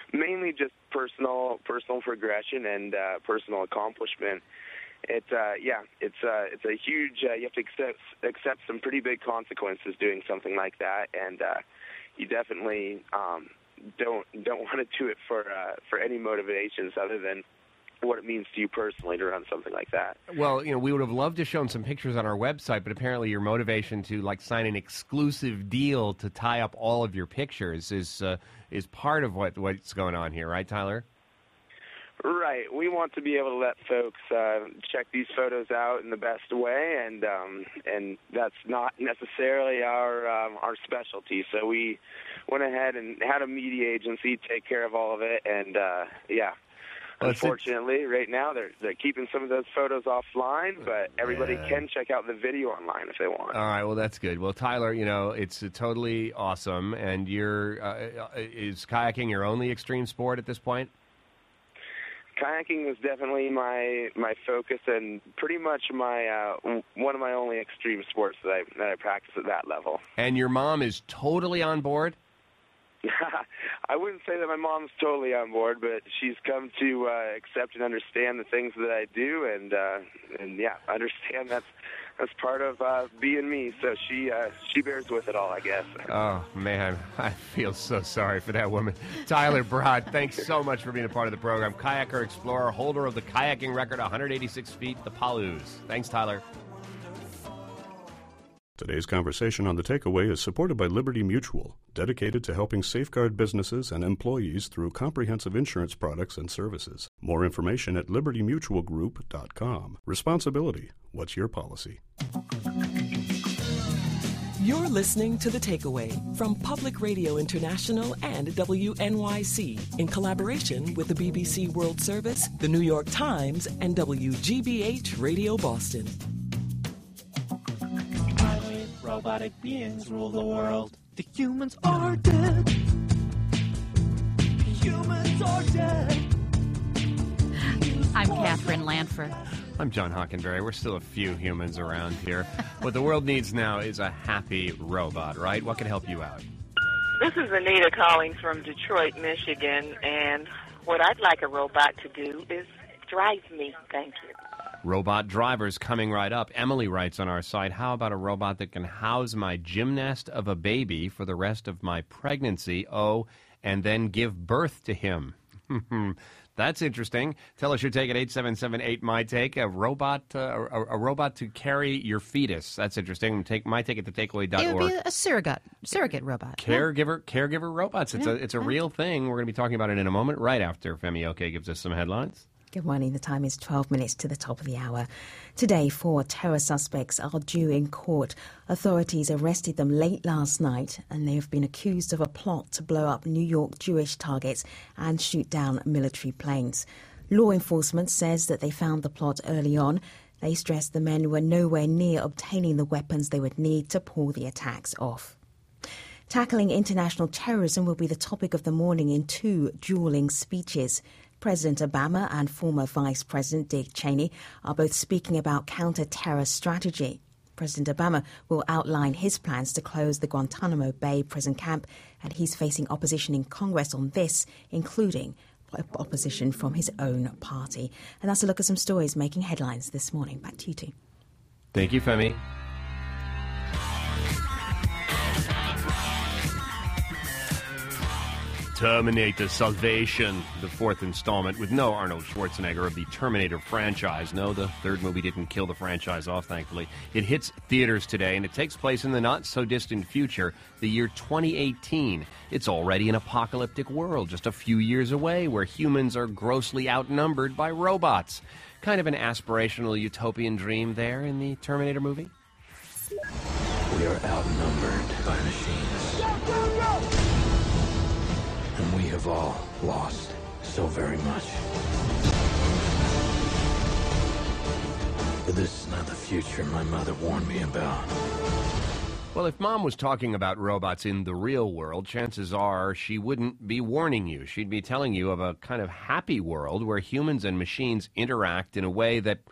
mainly just personal personal progression and uh, personal accomplishment. It's uh, yeah, it's uh, it's a huge. Uh, you have to accept accept some pretty big consequences doing something like that, and uh, you definitely um, don't don't want to do it for uh, for any motivations other than what it means to you personally to run something like that. Well, you know, we would have loved to show some pictures on our website, but apparently your motivation to like sign an exclusive deal to tie up all of your pictures is uh, is part of what what's going on here, right, Tyler? Right. We want to be able to let folks uh, check these photos out in the best way, and um, and that's not necessarily our um, our specialty. So we went ahead and had a media agency take care of all of it, and uh, yeah. Well, unfortunately, right now they're they're keeping some of those photos offline, but everybody yeah. can check out the video online if they want. All right, well that's good. Well, Tyler, you know it's uh, totally awesome, and you're uh, is kayaking your only extreme sport at this point? Kayaking is definitely my my focus and pretty much my uh, one of my only extreme sports that I that I practice at that level. And your mom is totally on board? I wouldn't say that my mom's totally on board, but she's come to uh, accept and understand the things that I do, and uh, and yeah, understand that's that's part of uh, being me. So she uh, she bears with it all, I guess. Oh man, I feel so sorry for that woman. Tyler Broad, thanks so much for being a part of the program. Kayaker explorer, holder of the kayaking record, one hundred eighty-six feet, the Palouse. Thanks, Tyler. Today's conversation on The Takeaway is supported by Liberty Mutual, dedicated to helping safeguard businesses and employees through comprehensive insurance products and services. More information at liberty mutual group dot com. Responsibility. What's your policy? You're listening to The Takeaway from Public Radio International and W N Y C in collaboration with the B B C World Service, the New York Times, and W G B H Radio Boston. Robotic beings rule the world. The humans are dead. The humans are dead. I'm Catherine Lanford. I'm John Hockenberry. We're still a few humans around here. What the world needs now is a happy robot, right? What can help you out? This is Anita calling from Detroit, Michigan, and what I'd like a robot to do is drive me. Thank you. Robot drivers coming right up. Emily writes on our site, how about a robot that can house my gymnast of a baby for the rest of my pregnancy, oh, and then give birth to him? That's interesting. Tell us your take at eight seven seven eight, my take. A robot uh, a, a robot to carry your fetus. That's interesting. Take my take at the takeaway dot org. It would be a surrogate, surrogate robot. Caregiver, yeah. caregiver robots. It's yeah, a it's a yeah. real thing. We're going to be talking about it in a moment, right after Femi Oke gives us some headlines. Good morning. The time is twelve minutes to the top of the hour. Today, four terror suspects are due in court. Authorities arrested them late last night, and they have been accused of a plot to blow up New York Jewish targets and shoot down military planes. Law enforcement says that they found the plot early on. They stressed the men were nowhere near obtaining the weapons they would need to pull the attacks off. Tackling international terrorism will be the topic of the morning in two dueling speeches. President Obama and former Vice President Dick Cheney are both speaking about counter-terror strategy. President Obama will outline his plans to close the Guantanamo Bay prison camp, and he's facing opposition in Congress on this, including opposition from his own party. And that's a look at some stories making headlines this morning. Back to you two. Thank you, Femi. Terminator Salvation, the fourth installment with no Arnold Schwarzenegger of the Terminator franchise. No, the third movie didn't kill the franchise off, thankfully. It hits theaters today, and it takes place in the not-so-distant future, the year twenty eighteen. It's already an apocalyptic world, just a few years away, where humans are grossly outnumbered by robots. Kind of an aspirational utopian dream there in the Terminator movie. We are outnumbered by machines. Go, go, go! And we have all lost so very much. But this is not the future my mother warned me about. Well, if Mom was talking about robots in the real world, chances are she wouldn't be warning you. She'd be telling you of a kind of happy world where humans and machines interact in a way that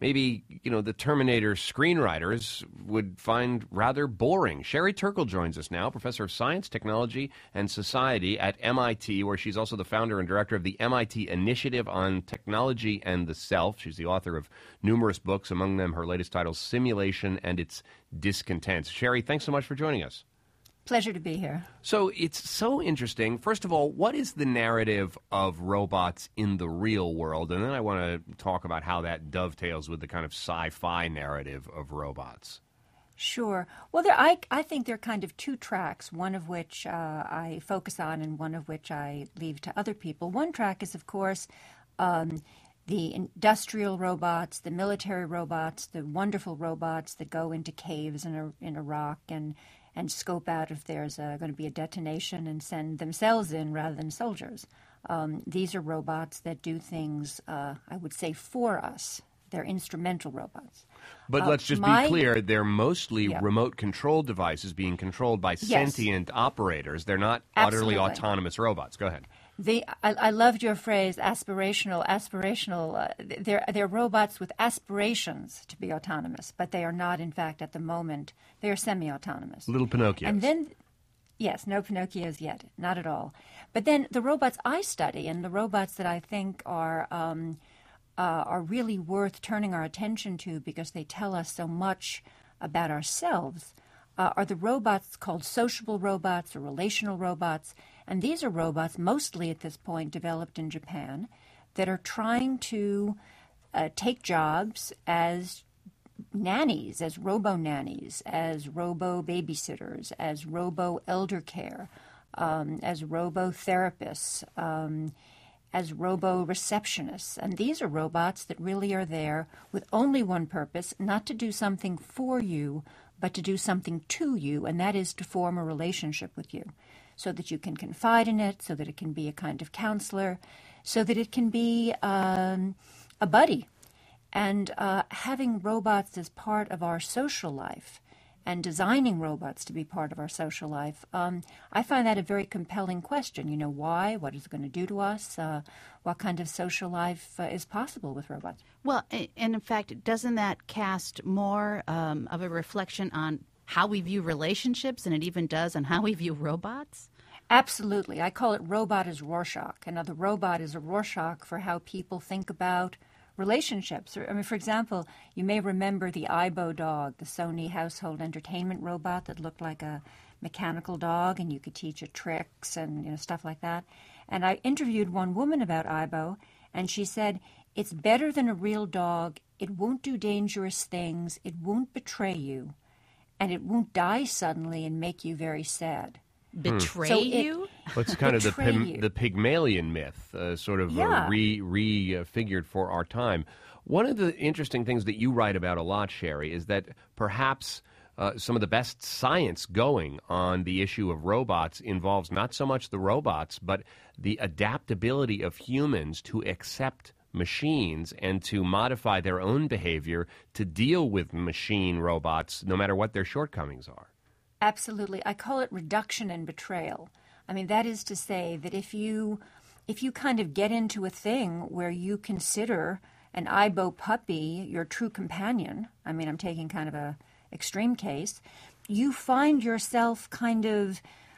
maybe, you know, the Terminator screenwriters would find rather boring. Sherry Turkle joins us now, professor of science, technology, and society at M I T, where she's also the founder and director of the M I T Initiative on Technology and the Self. She's the author of numerous books, among them her latest title, Simulation and Its Discontents. Sherry, thanks so much for joining us. Pleasure to be here. So it's so interesting. First of all, what is the narrative of robots in the real world? And then I want to talk about how that dovetails with the kind of sci-fi narrative of robots. Sure. Well, there, I, I think there are kind of two tracks, one of which uh, I focus on and one of which I leave to other people. One track is, of course, um, the industrial robots, the military robots, the wonderful robots that go into caves in a, in a rock and and scope out if there's uh, going to be a detonation and send themselves in rather than soldiers. Um, these are robots that do things, uh, I would say, for us. They're instrumental robots. But uh, let's just my, be clear, they're mostly yeah. remote control devices being controlled by yes. sentient operators. They're not Absolutely. utterly autonomous robots. Go ahead. The, I, I loved your phrase, aspirational. Aspirational. Uh, they're, they're robots with aspirations to be autonomous, but they are not, in fact, at the moment. They are semi-autonomous. Little Pinocchios. And then, yes, no Pinocchios yet, not at all. But then the robots I study and the robots that I think are um, uh, are really worth turning our attention to because they tell us so much about ourselves uh, are the robots called sociable robots or relational robots. And these are robots, mostly at this point developed in Japan, that are trying to uh, take jobs as nannies, as robo-nannies, as robo-babysitters, as robo-elder care, um, as robo-therapists, um, as robo-receptionists. And these are robots that really are there with only one purpose, not to do something for you, but to do something to you, and that is to form a relationship with you, so that you can confide in it, so that it can be a kind of counselor, so that it can be um, a buddy. And uh, having robots as part of our social life and designing robots to be part of our social life, um, I find that a very compelling question. You know, why? What is it going to do to us? Uh, what kind of social life uh, is possible with robots? Well, and in fact, doesn't that cast more um, of a reflection on how we view relationships than it even does on how we view robots? Absolutely. I call it robot as Rorschach. And now the robot is a Rorschach for how people think about relationships. I mean, for example, you may remember the Aibo dog, the Sony household entertainment robot that looked like a mechanical dog, and you could teach it tricks and, you know, stuff like that. And I interviewed one woman about Aibo, and she said, it's better than a real dog. It won't do dangerous things. It won't betray you. And it won't die suddenly and make you very sad. Betray so you? It, well, it's kind of the Pym, you. the Pygmalion myth, uh, sort of yeah. uh, re refigured for our time. One of the interesting things that you write about a lot, Sherry, is that perhaps uh, some of the best science going on the issue of robots involves not so much the robots, but the adaptability of humans to accept machines and to modify their own behavior to deal with machine robots, no matter what their shortcomings are. Absolutely. I call it reduction and betrayal. I mean, that is to say that if you if you kind of get into a thing where you consider an Aibo puppy your true companion, I mean, I'm taking kind of a extreme case, you find yourself kind of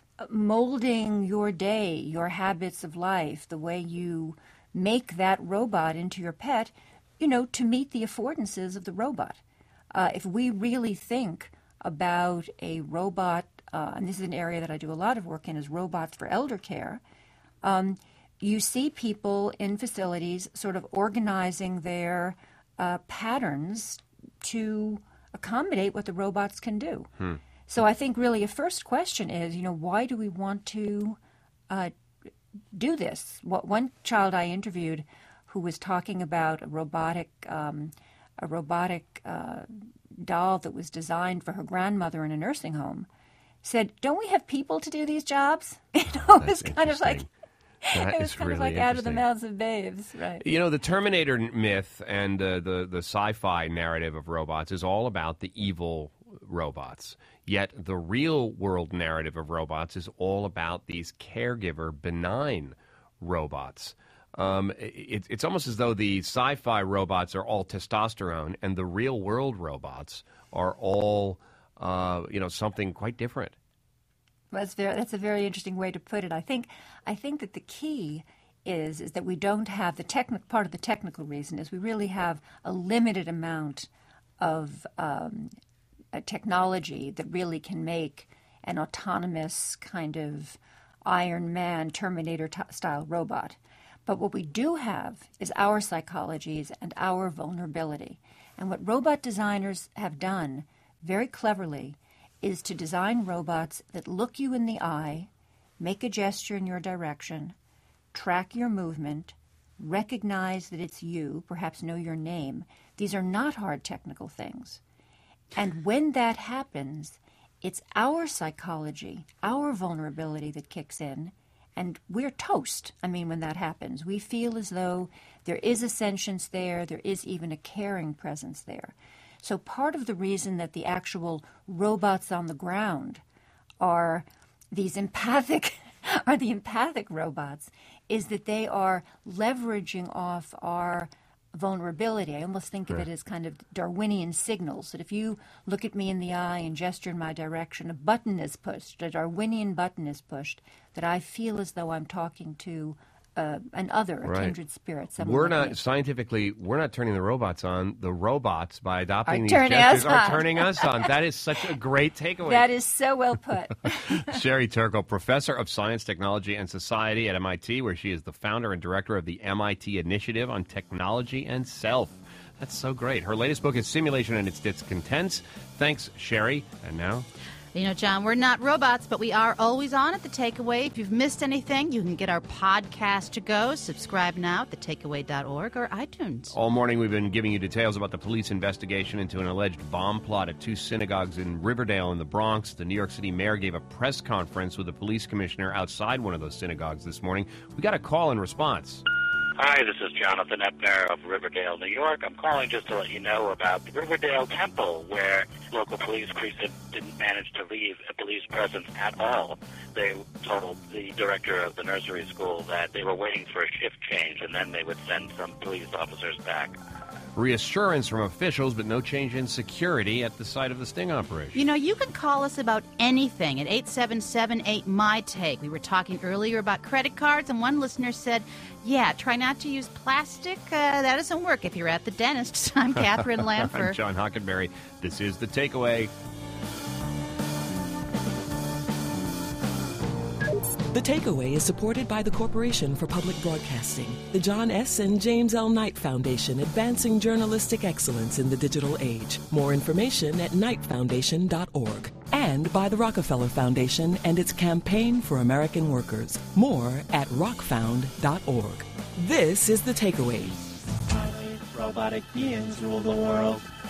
molding your day, your habits of life, the way you make that robot into your pet, you know, to meet the affordances of the robot. Uh, if we really think about a robot, uh, and this is an area that I do a lot of work in, is robots for elder care, um, you see people in facilities sort of organizing their uh, patterns to accommodate what the robots can do. Hmm. So I think really a first question is, you know, why do we want to uh, do this? What, one child I interviewed who was talking about a robotic, um, a robotic uh, doll that was designed for her grandmother in a nursing home said, "Don't we have people to do these jobs?" You know, it was kind of like That it was is kind of really like out of the interesting. mouths of babes, right? You know, the Terminator myth and uh, the the sci-fi narrative of robots is all about the evil robots. Yet the real world narrative of robots is all about these caregiver, benign robots. Um, it, it's almost as though the sci-fi robots are all testosterone, and the real-world robots are all, uh, you know, something quite different. Well, that's very, that's a very interesting way to put it. I think I think that the key is is that we don't have the technical part of the technical reason is we really have a limited amount of um, a technology that really can make an autonomous kind of Iron Man, Terminator t- style robot. But what we do have is our psychologies and our vulnerability. And what robot designers have done very cleverly is to design robots that look you in the eye, make a gesture in your direction, track your movement, recognize that it's you, perhaps know your name. These are not hard technical things. And when that happens, it's our psychology, our vulnerability that kicks in, and we're toast. I mean, when that happens, we feel as though there is a sentience there, there is even a caring presence there. So part of the reason that the actual robots on the ground are these empathic, are the empathic robots, is that they are leveraging off our vulnerability. I almost think of it as kind of Darwinian signals, that if you look at me in the eye and gesture in my direction, a button is pushed, a Darwinian button is pushed, that I feel as though I'm talking to uh, an other, a Right. kindred spirit. someone We're like not, me. scientifically, we're not turning the robots on. The robots, by adopting Are these turning gestures, us are on. turning us on. That is such a great takeaway. That is so well put. Sherry Turkle, professor of science, technology, and society at M I T, where she is the founder and director of the M I T Initiative on Technology and Self. That's so great. Her latest book is Simulation and Its Discontents. Thanks, Sherry. And now... You know, John, we're not robots, but we are always on at The Takeaway. If you've missed anything, you can get our podcast to go. Subscribe now at the takeaway dot org or iTunes. All morning we've been giving you details about the police investigation into an alleged bomb plot at two synagogues in Riverdale in the Bronx. The New York City mayor gave a press conference with the police commissioner outside one of those synagogues this morning. We got a call in response. Hi, this is Jonathan Epner of Riverdale, New York. I'm calling just to let you know about the Riverdale Temple, where local police precinct didn't manage to leave a police presence at all. They told the director of the nursery school that they were waiting for a shift change, and then they would send some police officers back. Reassurance from officials, but no change in security at the site of the sting operation. You know, you can call us about anything at eight seven seven eight, M Y T A K E. We were talking earlier about credit cards, and one listener said, yeah, try not to use plastic. Uh, that doesn't work if you're at the dentist. I'm Catherine Lanfer. I'm John Hockenberry. This is The Takeaway. The Takeaway is supported by the Corporation for Public Broadcasting, the John S. and James L. Knight Foundation, advancing journalistic excellence in the digital age. More information at knight foundation dot org. And by the Rockefeller Foundation and its Campaign for American Workers. More at rock found dot org. This is The Takeaway. Robotic beings rule the world.